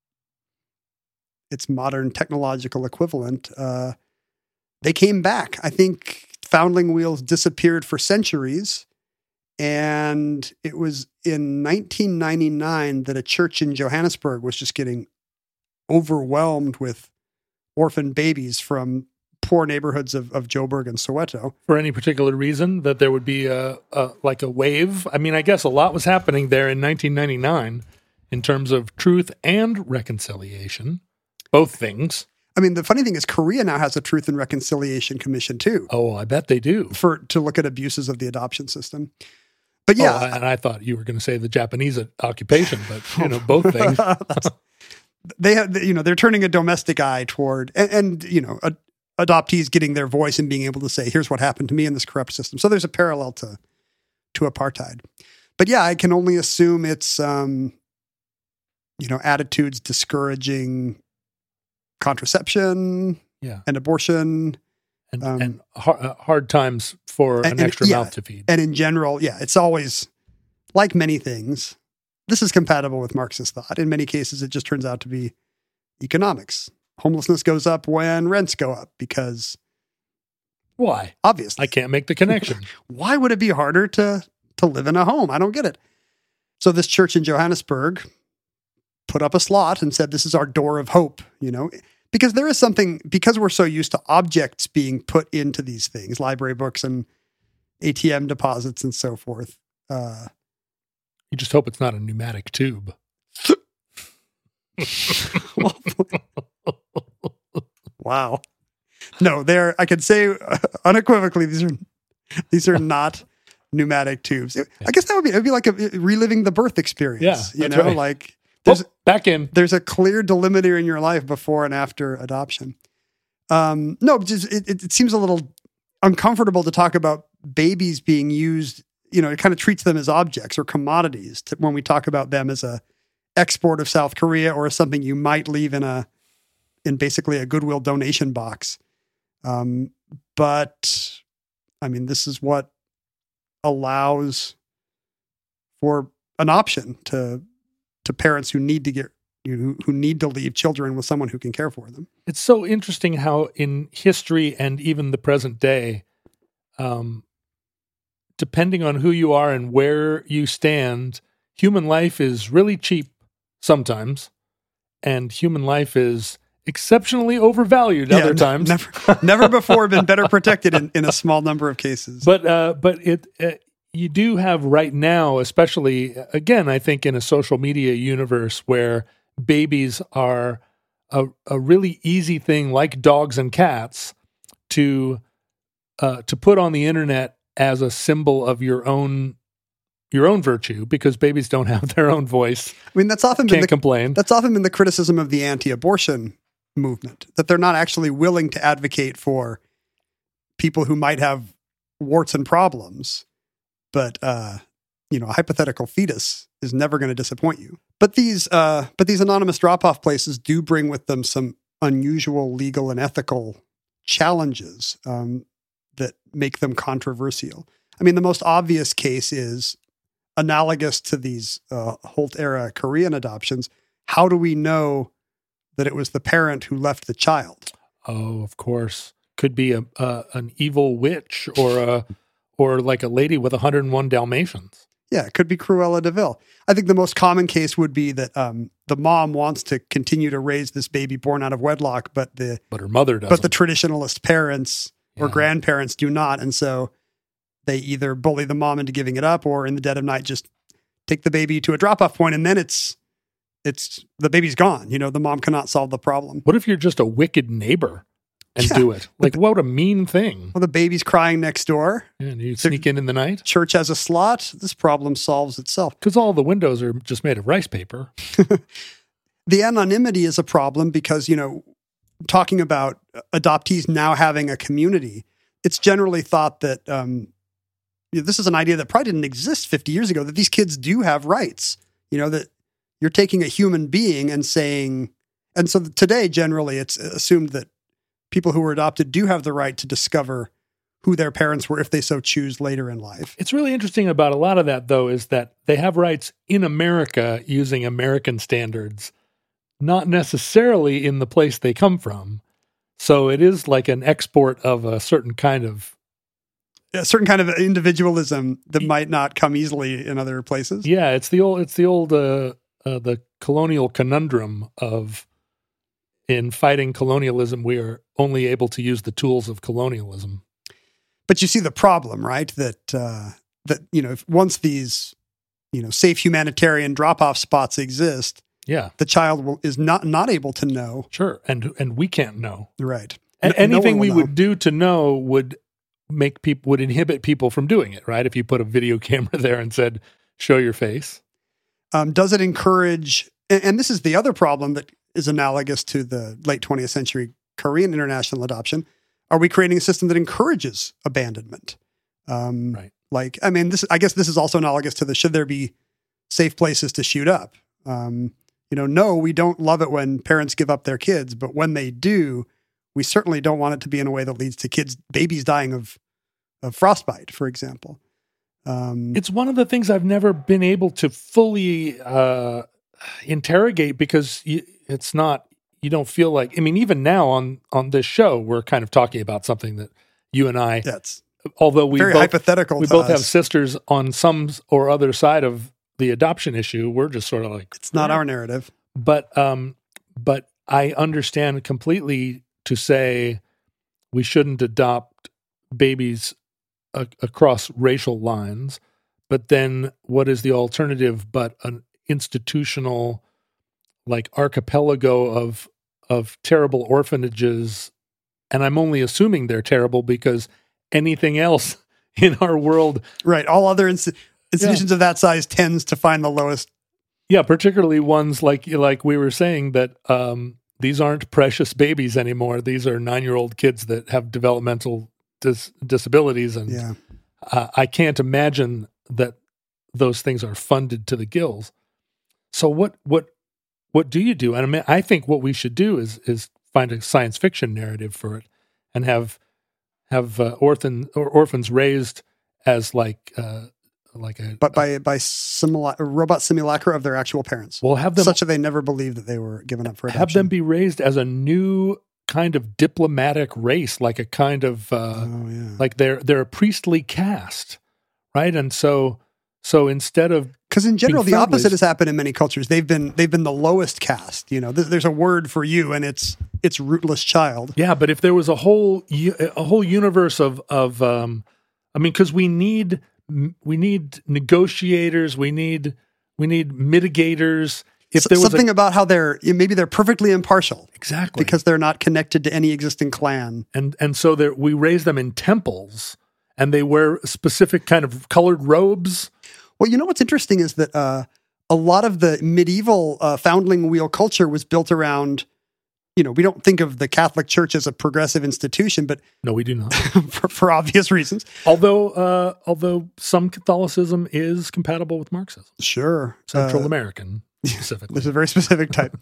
modern technological equivalent, they came back. I think Foundling wheels disappeared for centuries. And it was in 1999 that a church in Johannesburg was just getting overwhelmed with orphan babies from poor neighborhoods of Joburg and Soweto. For any particular reason that there would be a wave? I mean, I guess a lot was happening there in 1999 in terms of truth and reconciliation, both things. I mean, the funny thing is Korea now has a Truth and Reconciliation Commission too. Oh, I bet they do. To look at abuses of the adoption system. But yeah. And I thought you were going to say the Japanese occupation, but, both things. They're turning a domestic eye toward, and adoptees getting their voice and being able to say, here's what happened to me in this corrupt system. So there's a parallel to apartheid. But yeah, I can only assume it's, attitudes discouraging contraception and abortion. And hard times for an extra mouth to feed. And in general, it's always, like many things, this is compatible with Marxist thought. In many cases, it just turns out to be economics. Homelessness goes up when rents go up because... Why? Obviously. I can't make the connection. Why would it be harder to live in a home? I don't get it. So this church in Johannesburg put up a slot and said, this is our door of hope, Because there is something, because we're so used to objects being put into these things, library books and ATM deposits and so forth. You just hope it's not a pneumatic tube. Wow. No, I could say unequivocally, these are not pneumatic tubes. I guess it would be like reliving the birth experience. Yeah, right. Like back in. There's a clear delimiter in your life before and after adoption. No, it seems a little uncomfortable to talk about babies being used. It kind of treats them as objects or commodities when we talk about them as a export of South Korea or as something you might leave in basically a Goodwill donation box. But I mean, this is what allows for an option to parents who need to who need to leave children with someone who can care for them. It's so interesting how in history and even the present day, depending on who you are and where you stand, human life is really cheap sometimes, and human life is exceptionally overvalued other times. Never before been better protected in a small number of cases. But you do have right now, especially, again, I think in a social media universe where babies are a really easy thing, like dogs and cats, to put on the internet as a symbol of your own virtue, because babies don't have their own voice. I mean, that's often complain. That's often been the criticism of the anti-abortion movement, that they're not actually willing to advocate for people who might have warts and problems. But a hypothetical fetus is never going to disappoint you. But these anonymous drop-off places do bring with them some unusual legal and ethical challenges that make them controversial. I mean, the most obvious case is analogous to these Holt-era Korean adoptions. How do we know that it was the parent who left the child? Oh, of course. Could be an evil witch or like a lady with 101 Dalmatians. Yeah, it could be Cruella de Vil. I think the most common case would be that the mom wants to continue to raise this baby born out of wedlock, but her mother doesn't. But the traditionalist parents or grandparents do not, and so they either bully the mom into giving it up, or in the dead of night just take the baby to a drop-off point, and then it's the baby's gone. The mom cannot solve the problem. What if you're just a wicked neighbor and do it? Like, what a mean thing. Well, the baby's crying next door. Yeah, and you sneak in the night. Church has a slot. This problem solves itself. Because all the windows are just made of rice paper. The anonymity is a problem because, talking about adoptees now having a community, it's generally thought that, this is an idea that probably didn't exist 50 years ago, that these kids do have rights, that you're taking a human being and saying, and so today, generally, it's assumed that people who were adopted do have the right to discover who their parents were if they so choose later in life. It's really interesting about a lot of that, though, is that they have rights in America using American standards, not necessarily in the place they come from. So it is like an export of a certain kind of individualism that might not come easily in other places. Yeah, it's the old the colonial conundrum of, in fighting colonialism, we are only able to use the tools of colonialism. But you see the problem, right? That if once these safe humanitarian drop-off spots exist, the child is not able to know. Sure, and we can't know. Right. Anything we would do to know would inhibit people from doing it, right? If you put a video camera there and said, "Show your face." Does it encourage? And this is the other problem that is analogous to the late 20th century Korean international adoption. Are we creating a system that encourages abandonment? Right. I guess this is also analogous to the should there be safe places to shoot up? No, we don't love it when parents give up their kids, but when they do, we certainly don't want it to be in a way that leads to babies dying of frostbite, for example. It's one of the things I've never been able to fully interrogate because it's not. You don't feel like, even now on this show, we're kind of talking about something that you and I, although we very both, hypothetical, we both have sisters on some or other side of the adoption issue. We're just sort of like, it's not our narrative. But I understand completely to say we shouldn't adopt babies across racial lines. But then what is the alternative but an institutional, like, archipelago of terrible orphanages, and I'm only assuming they're terrible because anything else in our world, right? All other institutions of that size tends to find the lowest. Yeah, particularly ones like we were saying that these aren't precious babies anymore. These are 9-year-old kids that have developmental disabilities, and I can't imagine that those things are funded to the gills. So what do you do? And I think what we should do is find a science fiction narrative for it, and have orphans raised as by robot simulacra of their actual parents. We'll have them such that they never believed that they were given up for adoption. Have them be raised as a new kind of diplomatic race, like a kind of like they're a priestly caste, right? And so instead of, because in general the opposite has happened in many cultures. They've been the lowest caste. There's a word for you, and it's rootless child. Yeah, but if there was a whole universe of because we need negotiators, we need mitigators. If there was something about how they're perfectly impartial, exactly, because they're not connected to any existing clan, and so we raise them in temples, and they wear specific kind of colored robes. Well, what's interesting is that a lot of the medieval foundling wheel culture was built around, we don't think of the Catholic Church as a progressive institution, but no, we do not, for obvious reasons. Although some Catholicism is compatible with Marxism, sure, Central American specifically. There's a very specific type.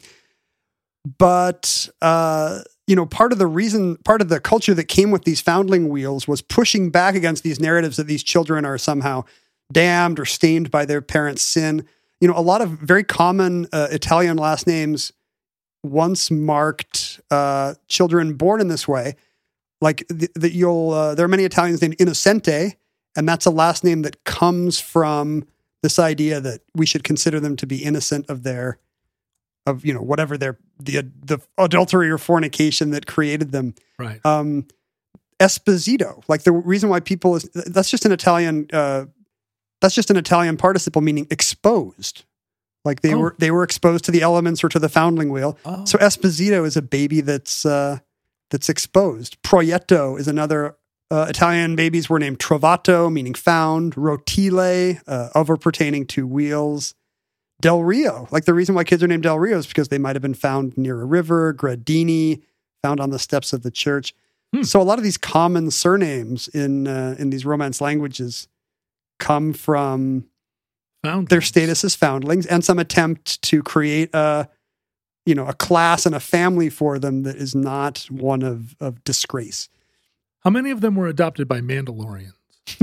But part of the culture that came with these foundling wheels was pushing back against these narratives that these children are somehow damned or stained by their parents' sin. A lot of very common Italian last names once marked children born in this way. Like there are many Italians named Innocente, and that's a last name that comes from this idea that we should consider them to be innocent of whatever the adultery or fornication that created them. Right. Esposito, like the reason why that's just an Italian participle meaning exposed. Like they were exposed to the elements or to the foundling wheel. Oh. So Esposito is a baby that's exposed. Proietto is another. Italian babies were named Trovato, meaning found. Rotile, over pertaining to wheels. Del Rio, like the reason why kids are named Del Rio is because they might have been found near a river. Gradini, found on the steps of the church. So a lot of these common surnames in these Romance languages come from Foundlings. their status as foundlings, and some attempt to create a class and a family for them that is not one of disgrace. How many of them were adopted by Mandalorians?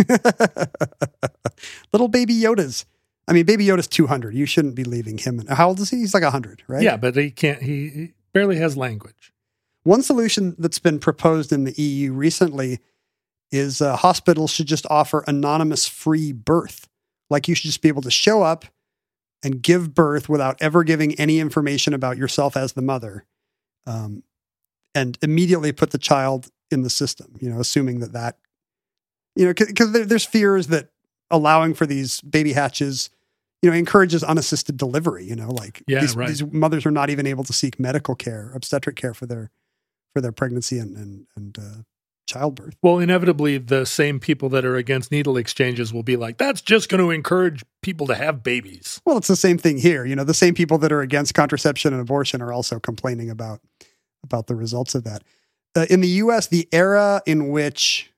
Little baby Yodas. I mean, baby Yoda's 200. You shouldn't be leaving him. How old is he? He's like 100, right? Yeah, but he barely has language. One solution that's been proposed in the EU recently is hospitals should just offer anonymous free birth. Like you should just be able to show up and give birth without ever giving any information about yourself as the mother, and immediately put the child in the system, assuming that, because there's fears that allowing for these baby hatches, encourages unassisted delivery, these mothers are not even able to seek medical care, obstetric care for their pregnancy and childbirth. Well, inevitably, the same people that are against needle exchanges will be like, that's just going to encourage people to have babies. Well, it's the same thing here. The same people that are against contraception and abortion are also complaining about the results of that. In the U.S., the era in which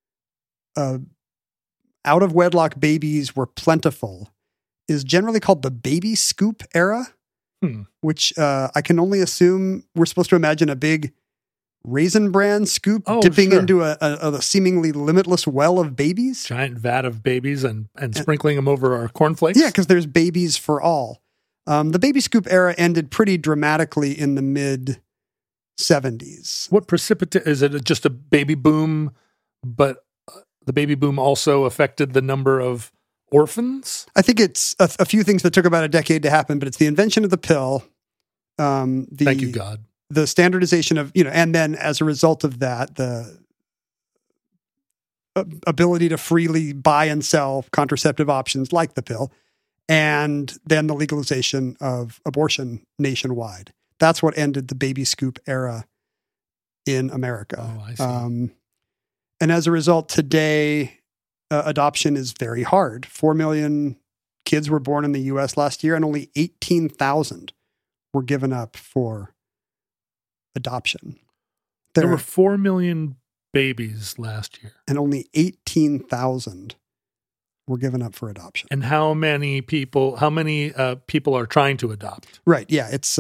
out-of-wedlock babies were plentiful is generally called the baby scoop era, which I can only assume we're supposed to imagine a big Raisin Bran scoop dipping into a seemingly limitless well of babies. Giant vat of babies and sprinkling them over our cornflakes. Yeah, because there's babies for all. The baby scoop era ended pretty dramatically in the mid-'70s. What is it just a baby boom, but the baby boom also affected the number of orphans? I think it's a few things that took about a decade to happen, but it's the invention of the pill. Thank you, God. The standardization of, and then as a result of that, the ability to freely buy and sell contraceptive options like the pill, and then the legalization of abortion nationwide. That's what ended the baby scoop era in America. Oh, I see. And as a result, today, adoption is very hard. 4 million kids were born in the U.S. last year, and only 18,000 were given up for adoption. There were 4 million babies last year. And only 18,000 were given up for adoption. And how many people are trying to adopt? Right. Yeah. It's,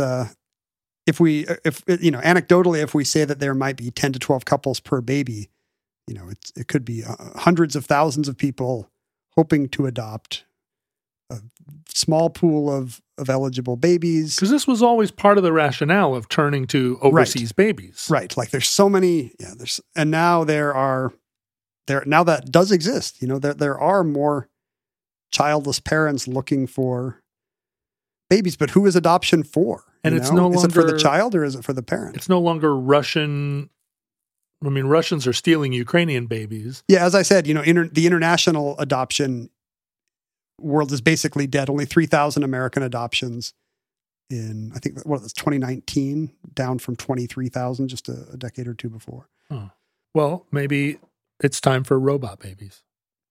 anecdotally, if we say that there might be 10 to 12 couples per baby, it could be hundreds of thousands of people hoping to adopt a small pool of eligible babies. Because this was always part of the rationale of turning to overseas babies. Right. Like there's so many, and now now that does exist, there are more childless parents looking for babies, but who is adoption for? And it's no longer, is it for the child or is it for the parent? It's no longer Russian. I mean, Russians are stealing Ukrainian babies. Yeah. As I said, the international adoption world is basically dead. Only 3,000 American adoptions in, I think, 2019, down from 23,000 just a decade or two before. Oh. Well, maybe it's time for robot babies.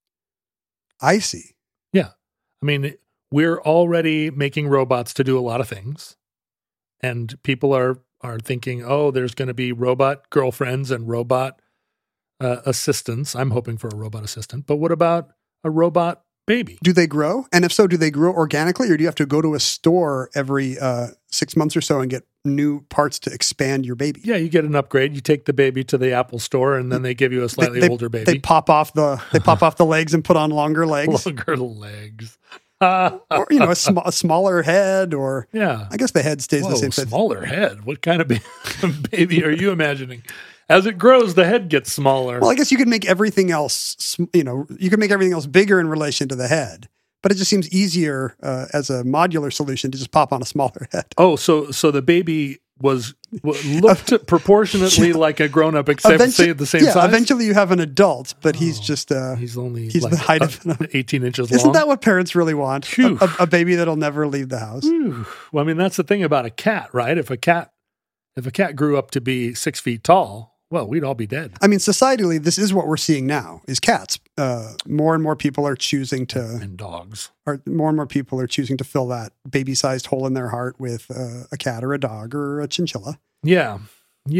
I see. Yeah. I mean, we're already making robots to do a lot of things. And people are thinking, there's going to be robot girlfriends and robot assistants. I'm hoping for a robot assistant. But what about a robot baby? Do they grow? And if so, do they grow organically, or do you have to go to a store every 6 months or so and get new parts to expand your baby? Yeah, you get an upgrade. You take the baby to the Apple store, and then they give you a slightly older baby. They pop off the legs and put on longer legs. Longer legs. Or a smaller head, or yeah, I guess the head stays the same size. Smaller head. What kind of baby are you imagining? As it grows, the head gets smaller. Well, I guess you could make everything else, bigger in relation to the head. But it just seems easier as a modular solution to just pop on a smaller head. Oh, so the baby looked proportionately like a grown up, except say the same size. Eventually you have an adult, but he's just he's the height of 18 inches long. Isn't that what parents really want? A baby that'll never leave the house. Well, I mean, that's the thing about a cat, right? If a cat grew up to be 6 feet tall, well, we'd all be dead. I mean, societally, this is what we're seeing now: is cats. More and more people are choosing to, and dogs. Or more and more people are choosing to fill that baby-sized hole in their heart with a cat or a dog or a chinchilla. Yeah.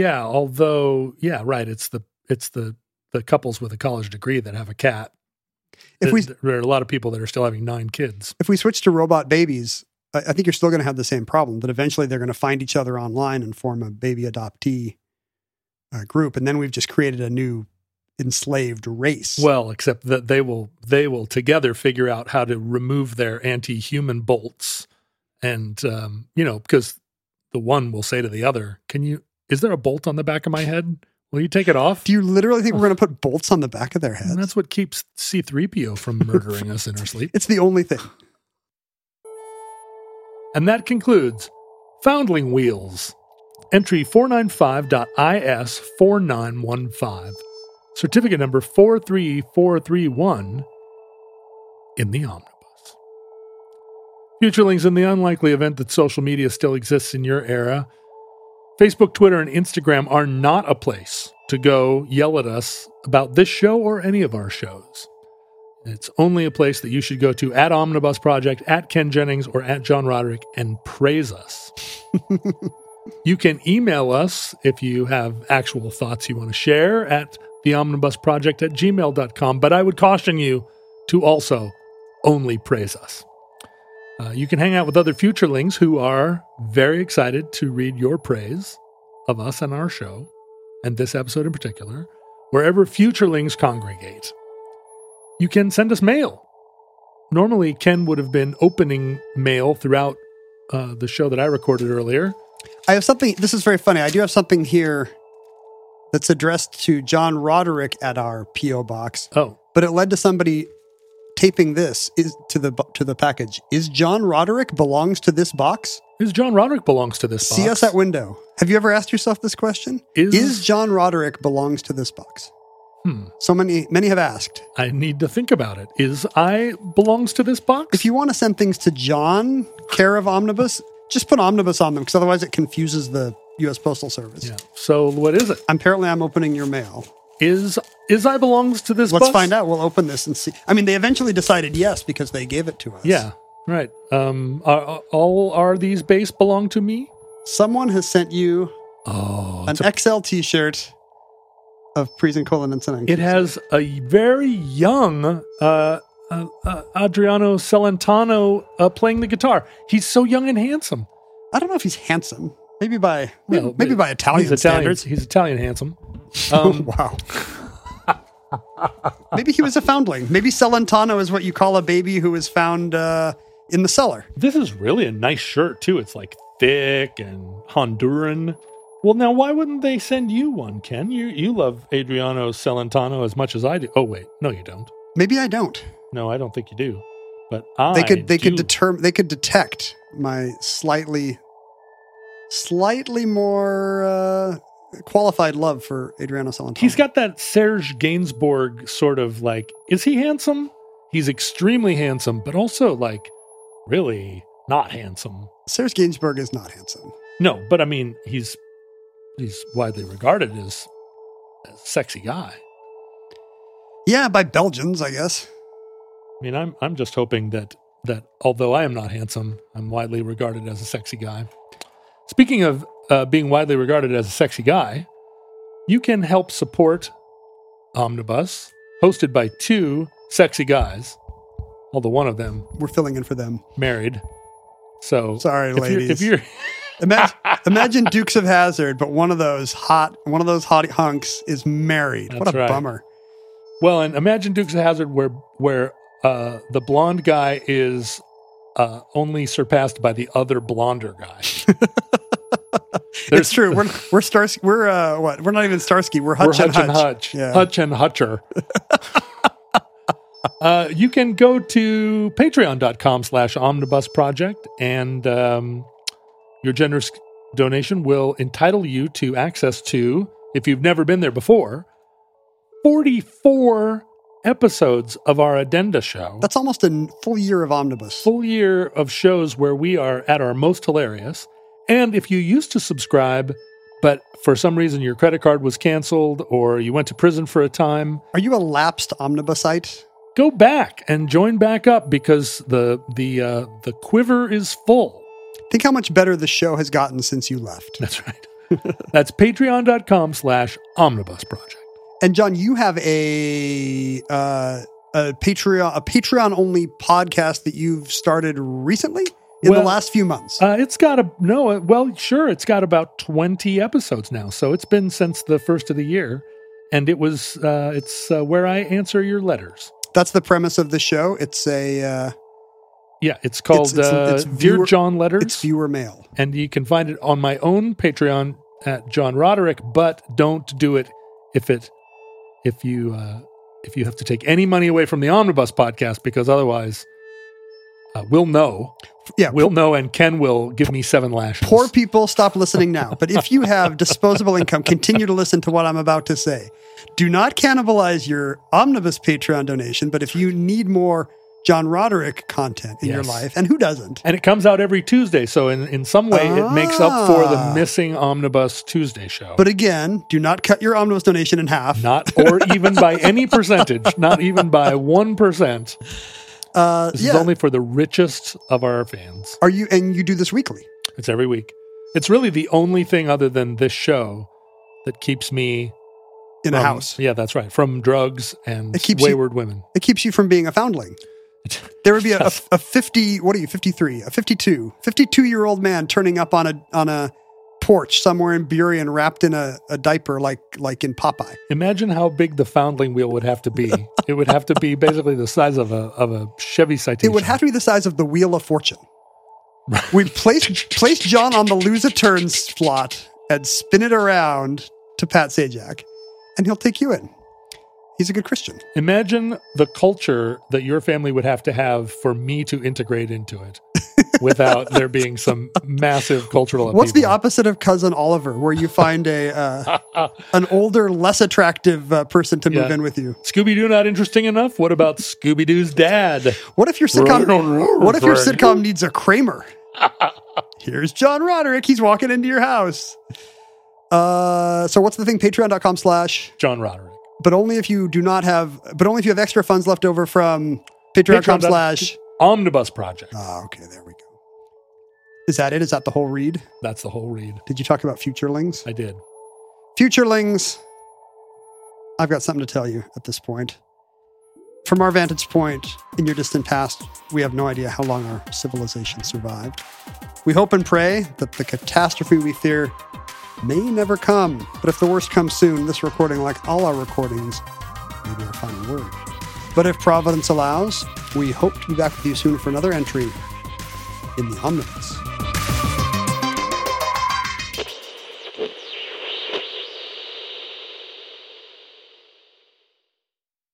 Although, yeah, right. It's the couples with a college degree that have a cat. If we there are a lot of people that are still having 9 kids. if we switch to robot babies, I think you're still going to have the same problem. That eventually they're going to find each other online and form a baby adoptee group, and then we've just created a new enslaved race. Well, except that they will together figure out how to remove their anti-human bolts, and because the one will say to the other, is there a bolt on the back of my head? Will you take it off? Do you literally think we're going to put bolts on the back of their heads? And that's what keeps C-3PO from murdering us in our sleep. It's the only thing. And that concludes Foundling Wheels, entry 495.IS4915, certificate number 43431 in the omnibus. Futurelings, in the unlikely event that social media still exists in your era, Facebook, Twitter, and Instagram are not a place to go yell at us about this show or any of our shows. It's only a place that you should go to at Omnibus Project, at Ken Jennings, or at John Roderick and praise us. You can email us if you have actual thoughts you want to share at theomnibusproject@gmail.com, but I would caution you to also only praise us. You can hang out with other Futurelings who are very excited to read your praise of us and our show, and this episode in particular, wherever Futurelings congregate. You can send us mail. Normally, Ken would have been opening mail throughout the show that I recorded earlier. I have something, this is very funny. I do have something here that's addressed to John Roderick at our P.O. box. Oh. But it led to somebody taping this to the package. Is John Roderick belongs to this box? Is John Roderick belongs to this box? See us at window. Have you ever asked yourself this question? Is John Roderick belongs to this box? So many have asked. I need to think about it. Is I belongs to this box? If you want to send things to John, care of Omnibus, just put Omnibus on them, because otherwise it confuses the U.S. Postal Service. Yeah. So what is it? Apparently I'm opening your mail. Is I belongs to this box? Let's find out. We'll open this and see. I mean, they eventually decided yes, because they gave it to us. Yeah, right. Are these base belong to me? Someone has sent you an XL t-shirt of Present Colon and Sonang. It has a very young Adriano Celentano playing the guitar. He's so young and handsome. I don't know if he's handsome. Maybe by Italian standards. He's Italian handsome. Wow. Maybe he was a foundling. Maybe Celentano is what you call a baby who was found in the cellar. This is really a nice shirt, too. It's like thick and Honduran. Well, now, why wouldn't they send you one, Ken? You love Adriano Celentano as much as I do. Oh, wait. No, you don't. Maybe I don't. No, I don't think you do. But they could detect my slightly more qualified love for Adriano Celentano. He's got that Serge Gainsbourg sort of like, is he handsome? He's extremely handsome, but also like really not handsome. Serge Gainsbourg is not handsome. No, but I mean, he's widely regarded as a sexy guy. Yeah, by Belgians, I guess. I mean, I'm just hoping that although I am not handsome, I'm widely regarded as a sexy guy. Speaking of being widely regarded as a sexy guy, you can help support Omnibus, hosted by 2 sexy guys, although one of them we're filling in for them married. So sorry, ladies. If you're imagine Dukes of Hazzard, but one of those hot hunks is married. That's what a right. bummer. Well, and imagine Dukes of Hazzard where the blonde guy is only surpassed by the other blonder guy. It's true. We're Starsky. We're what? We're not even Starsky. We're Hutch and Hutch. Yeah. Hutch and Hutcher. You can go to patreon.com/omnibusproject, and your generous donation will entitle you to access to, if you've never been there before, 44 episodes of our Addenda show. That's almost a full year of Omnibus. Full year of shows where we are at our most hilarious. And if you used to subscribe, but for some reason your credit card was canceled or you went to prison for a time. Are you a lapsed Omnibusite? Go back and join back up, because the quiver is full. Think how much better the show has gotten since you left. That's right. That's patreon.com/omnibusproject. And John, you have a a Patreon only podcast that you've started recently in the last few months? It's got it's got about 20 episodes now. So it's been since the first of the year, and it's where I answer your letters. That's the premise of the show. It's it's called it's Dear John Letters. It's viewer mail. And you can find it on my own Patreon at John Roderick, but don't do it if you have to take any money away from the Omnibus podcast, because otherwise we'll know. Yeah, we'll know, and Ken will give me 7 lashes. Poor people, stop listening now. But if you have disposable income, continue to listen to what I'm about to say. Do not cannibalize your Omnibus Patreon donation, but if you need more John Roderick content in your life, and who doesn't? And it comes out every Tuesday, so in some way it makes up for the missing Omnibus Tuesday show. But again, do not cut your Omnibus donation in half. Or even by any percentage, not even by 1%. This is only for the richest of our fans. And you do this weekly? It's every week. It's really the only thing other than this show that keeps me in a house. Yeah, that's right. From drugs and wayward women. It keeps you from being a foundling. There would be a 50, what are you, 53? A 52-year-old man turning up on a porch somewhere in Burien wrapped in a diaper like in Popeye. Imagine how big the foundling wheel would have to be. It would have to be basically the size of a Chevy Citation. It would have to be the size of the Wheel of Fortune. We'd place John on the lose-a-turn slot and spin it around to Pat Sajak, and he'll take you in. He's a good Christian. Imagine the culture that your family would have to have for me to integrate into it without there being some massive cultural upheaval. What's the opposite of Cousin Oliver, where you find an older, less attractive person to move in with you? Scooby-Doo not interesting enough? What about Scooby-Doo's dad? What if your sitcom needs a Kramer? Here's John Roderick. He's walking into your house. So what's the thing? Patreon.com/ John Roderick. But only if you have extra funds left over from Patreon.com/ Omnibus Project. Oh, okay. There we go. Is that it? Is that the whole read? That's the whole read. Did you talk about Futurelings? I did. Futurelings. I've got something to tell you at this point. From our vantage point in your distant past, we have no idea how long our civilization survived. We hope and pray that the catastrophe we fear may never come, but if the worst comes soon, this recording, like all our recordings, may be our final word. But if Providence allows, we hope to be back with you soon for another entry in the Omnibus.